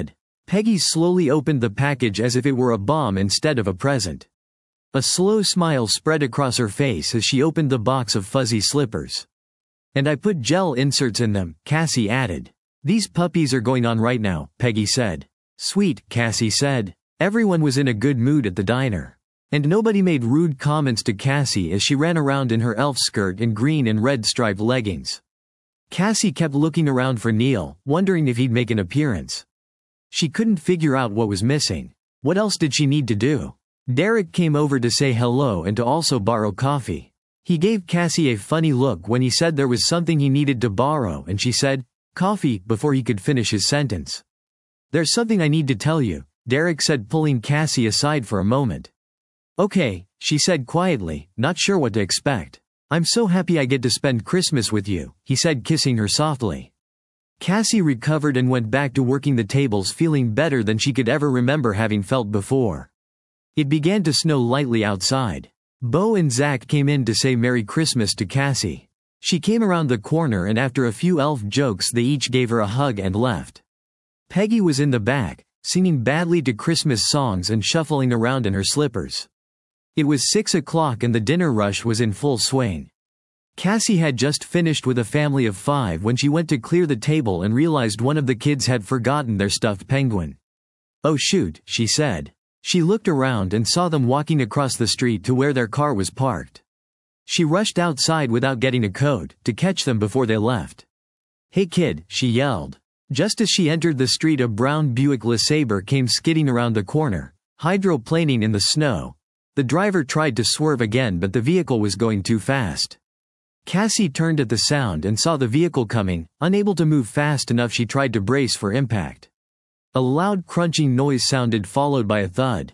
Peggy slowly opened the package as if it were a bomb instead of a present. A slow smile spread across her face as she opened the box of fuzzy slippers. "And I put gel inserts in them," Cassie added. "These puppies are going on right now," Peggy said. "Sweet," Cassie said. Everyone was in a good mood at the diner. And nobody made rude comments to Cassie as she ran around in her elf skirt and green and red striped leggings. Cassie kept looking around for Neil, wondering if he'd make an appearance. She couldn't figure out what was missing. What else did she need to do? Derek came over to say hello and to also borrow coffee. He gave Cassie a funny look when he said there was something he needed to borrow, and she said, "Coffee," before he could finish his sentence. "There's something I need to tell you," Derek said, pulling Cassie aside for a moment. "Okay," she said quietly, not sure what to expect. "I'm so happy I get to spend Christmas with you," he said, kissing her softly. Cassie recovered and went back to working the tables, feeling better than she could ever remember having felt before. It began to snow lightly outside. Bo and Zach came in to say Merry Christmas to Cassie. She came around the corner and after a few elf jokes they each gave her a hug and left. Peggy was in the back, singing badly to Christmas songs and shuffling around in her slippers. It was 6 o'clock and the dinner rush was in full swing. Cassie had just finished with a family of 5 when she went to clear the table and realized one of the kids had forgotten their stuffed penguin. "Oh shoot," she said. She looked around and saw them walking across the street to where their car was parked. She rushed outside without getting a coat, to catch them before they left. "Hey kid," she yelled. Just as she entered the street, a brown Buick LeSabre came skidding around the corner, hydroplaning in the snow. The driver tried to swerve again, but the vehicle was going too fast. Cassie turned at the sound and saw the vehicle coming. Unable to move fast enough, she tried to brace for impact. A loud crunching noise sounded, followed by a thud.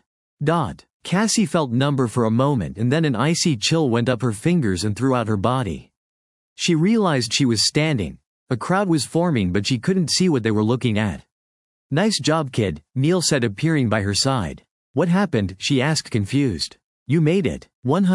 Cassie felt numb for a moment, and then an icy chill went up her fingers and throughout her body. She realized she was standing. A crowd was forming, but she couldn't see what they were looking at. "Nice job, kid," Neil said, appearing by her side. "What happened?" she asked, confused. "You made it.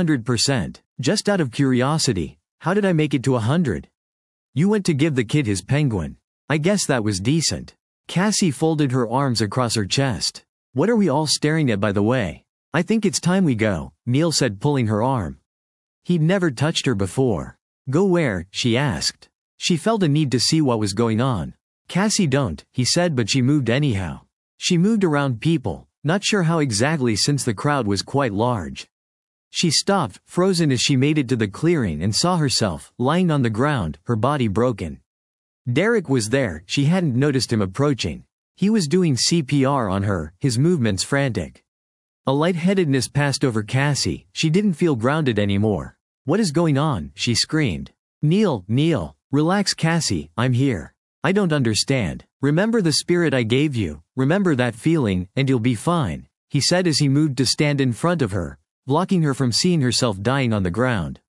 100%. Just out of curiosity, how did I make it to 100? You went to give the kid his penguin. I guess that was decent." Cassie folded her arms across her chest. "What are we all staring at, by the way?" "I think it's time we go," Neil said, pulling her arm. He'd never touched her before. "Go where?" she asked. She felt a need to see what was going on. "Cassie, don't," he said, but she moved anyhow. She moved around people, not sure how exactly since the crowd was quite large. She stopped, frozen, as she made it to the clearing and saw herself, lying on the ground, her body broken. Derek was there. She hadn't noticed him approaching. He was doing CPR on her, his movements frantic. A lightheadedness passed over Cassie. She didn't feel grounded anymore. "What is going on?" she screamed. Neil. Relax, Cassie, I'm here. I don't understand. Remember the spirit I gave you, remember that feeling, and you'll be fine," he said as he moved to stand in front of her, blocking her from seeing herself dying on the ground.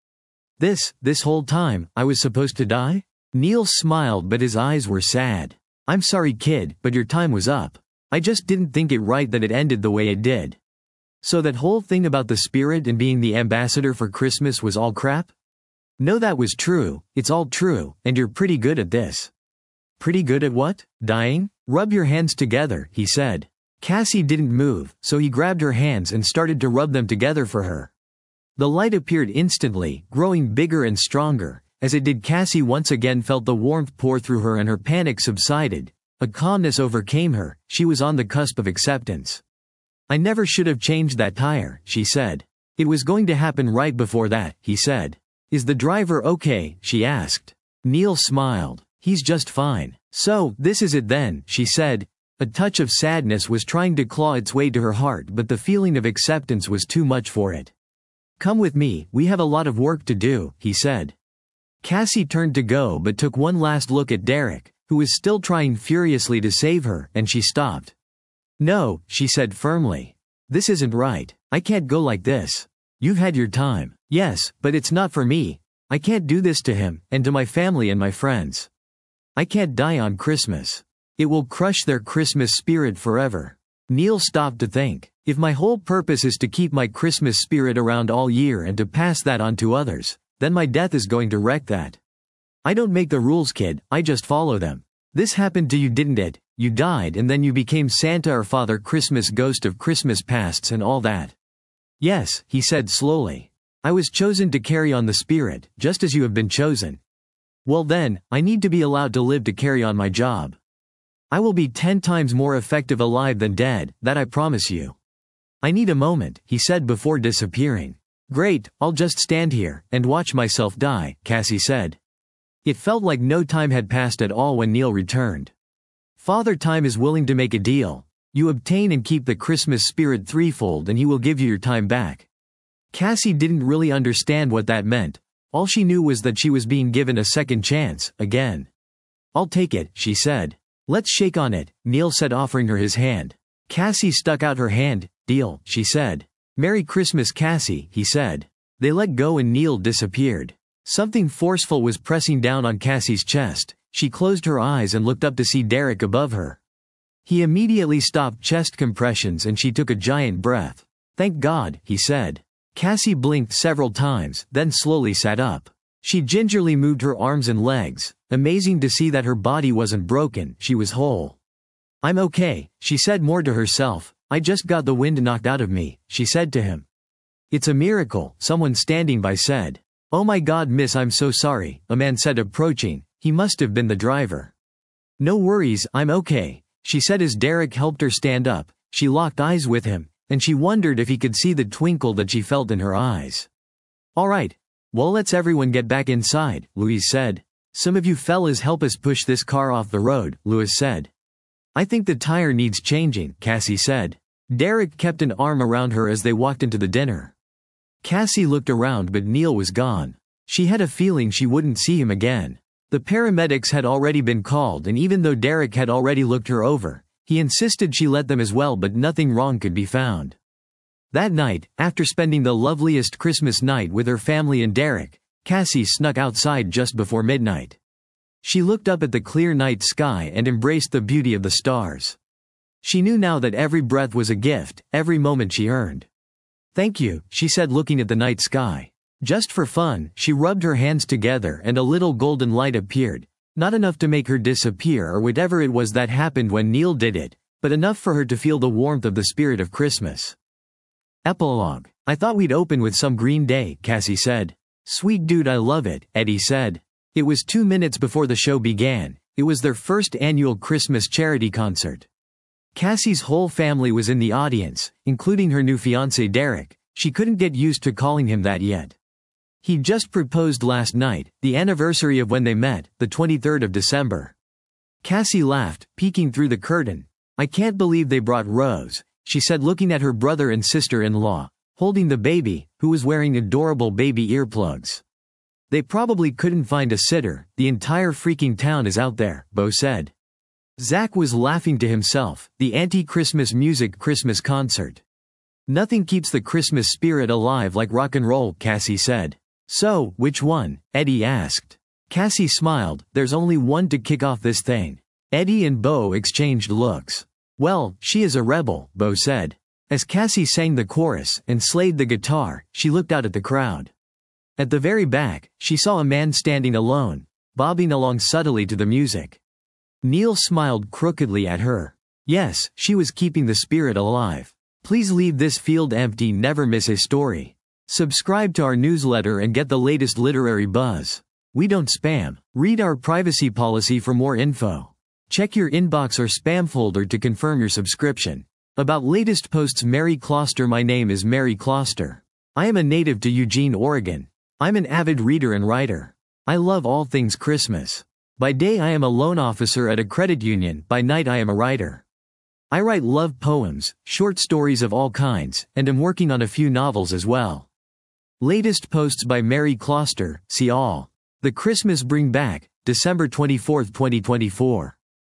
This whole time, I was supposed to die?" Neil smiled, but his eyes were sad. "I'm sorry, kid, but your time was up. I just didn't think it right that it ended the way it did." "So that whole thing about the spirit and being the ambassador for Christmas was all crap?" "No, that was true, it's all true, and you're pretty good at this." "Pretty good at what? Dying? Rub your hands together," he said. Cassie didn't move, so he grabbed her hands and started to rub them together for her. The light appeared instantly, growing bigger and stronger. As it did, Cassie once again felt the warmth pour through her and her panic subsided. A calmness overcame her. She was on the cusp of acceptance. "I never should have changed that tire," she said. "It was going to happen right before that," he said. "Is the driver okay?" she asked. Neil smiled. "He's just fine." "So, this is it then," she said. A touch of sadness was trying to claw its way to her heart, but the feeling of acceptance was too much for it. "Come with me, we have a lot of work to do," he said. Cassie turned to go but took one last look at Derek, who was still trying furiously to save her, and she stopped. "No," she said firmly. "This isn't right. I can't go like this. You've had your time." "Yes, but it's not for me. I can't do this to him, and to my family and my friends. I can't die on Christmas. It will crush their Christmas spirit forever." Neil stopped to think. If my whole purpose is to keep my Christmas spirit around all year and to pass that on to others, then my death is going to wreck that. I don't make the rules, kid, I just follow them. This happened to you, didn't it? you died and then you became Santa or Father Christmas, ghost of Christmas pasts and all that. Yes, he said slowly. I was chosen to carry on the spirit, just as you have been chosen. Well then, I need to be allowed to live to carry on my job. I will be 10 times more effective alive than dead, that I promise you. I need a moment, he said before disappearing. Great, I'll just stand here and watch myself die, Cassie said. It felt like no time had passed at all when Neil returned. Father Time is willing to make a deal. You obtain and keep the Christmas spirit threefold and he will give you your time back. Cassie didn't really understand what that meant. All she knew was that she was being given a second chance, again. I'll take it, she said. Let's shake on it, Neil said, offering her his hand. Cassie stuck out her hand. Deal, she said. Merry Christmas, Cassie, he said. They let go and Neil disappeared. Something forceful was pressing down on Cassie's chest. She closed her eyes and looked up to see Derek above her. He immediately stopped chest compressions and she took a giant breath. Thank God, he said. Cassie blinked several times, then slowly sat up. She gingerly moved her arms and legs. Amazing to see that her body wasn't broken, she was whole. I'm okay, she said more to herself. I just got the wind knocked out of me, she said to him. It's a miracle, someone standing by said. Oh my God, miss, I'm so sorry, a man said approaching. He must have been the driver. No worries, I'm okay, she said as Derek helped her stand up. She locked eyes with him, and she wondered if he could see the twinkle that she felt in her eyes. All right. Well, let's everyone get back inside, Louise said. Some of you fellas help us push this car off the road, Louis said. I think the tire needs changing, Cassie said. Derek kept an arm around her as they walked into the dinner. Cassie looked around but Neil was gone. She had a feeling she wouldn't see him again. The paramedics had already been called and even though Derek had already looked her over, he insisted she let them as well, but nothing wrong could be found. That night, after spending the loveliest Christmas night with her family and Derek, Cassie snuck outside just before midnight. She looked up at the clear night sky and embraced the beauty of the stars. She knew now that every breath was a gift, every moment she earned. Thank you, she said looking at the night sky. Just for fun, she rubbed her hands together and a little golden light appeared, not enough to make her disappear or whatever it was that happened when Neil did it, but enough for her to feel the warmth of the spirit of Christmas. Epilogue. I thought we'd open with some Green Day, Cassie said. Sweet dude, I love it, Eddie said. It was 2 minutes before the show began. It was their first annual Christmas charity concert. Cassie's whole family was in the audience, including her new fiancé Derek. She couldn't get used to calling him that yet. He just proposed last night, the anniversary of when they met, the 23rd of December. Cassie laughed, peeking through the curtain. I can't believe they brought Rose, she said looking at her brother and sister-in-law, holding the baby, who was wearing adorable baby earplugs. They probably couldn't find a sitter, the entire freaking town is out there, Bo said. Zach was laughing to himself, the anti-Christmas music Christmas concert. Nothing keeps the Christmas spirit alive like rock and roll, Cassie said. So, which one? Eddie asked. Cassie smiled, there's only one to kick off this thing. Eddie and Bo exchanged looks. Well, she is a rebel, Bo said. As Cassie sang the chorus and slayed the guitar, she looked out at the crowd. At the very back, she saw a man standing alone, bobbing along subtly to the music. Neil smiled crookedly at her. Yes, she was keeping the spirit alive. Please leave this field empty, never miss a story. Subscribe to our newsletter and get the latest literary buzz. We don't spam. Read our privacy policy for more info. Check your inbox or spam folder to confirm your subscription. About latest posts. Mary Closter. My name is Mary Closter. I am a native to Eugene, Oregon. I'm an avid reader and writer. I love all things Christmas. By day I am a loan officer at a credit union, by night I am a writer. I write love poems, short stories of all kinds, and am working on a few novels as well. Latest posts by Mary Closter, see all. The Christmas Bring Back, December 24, 2024.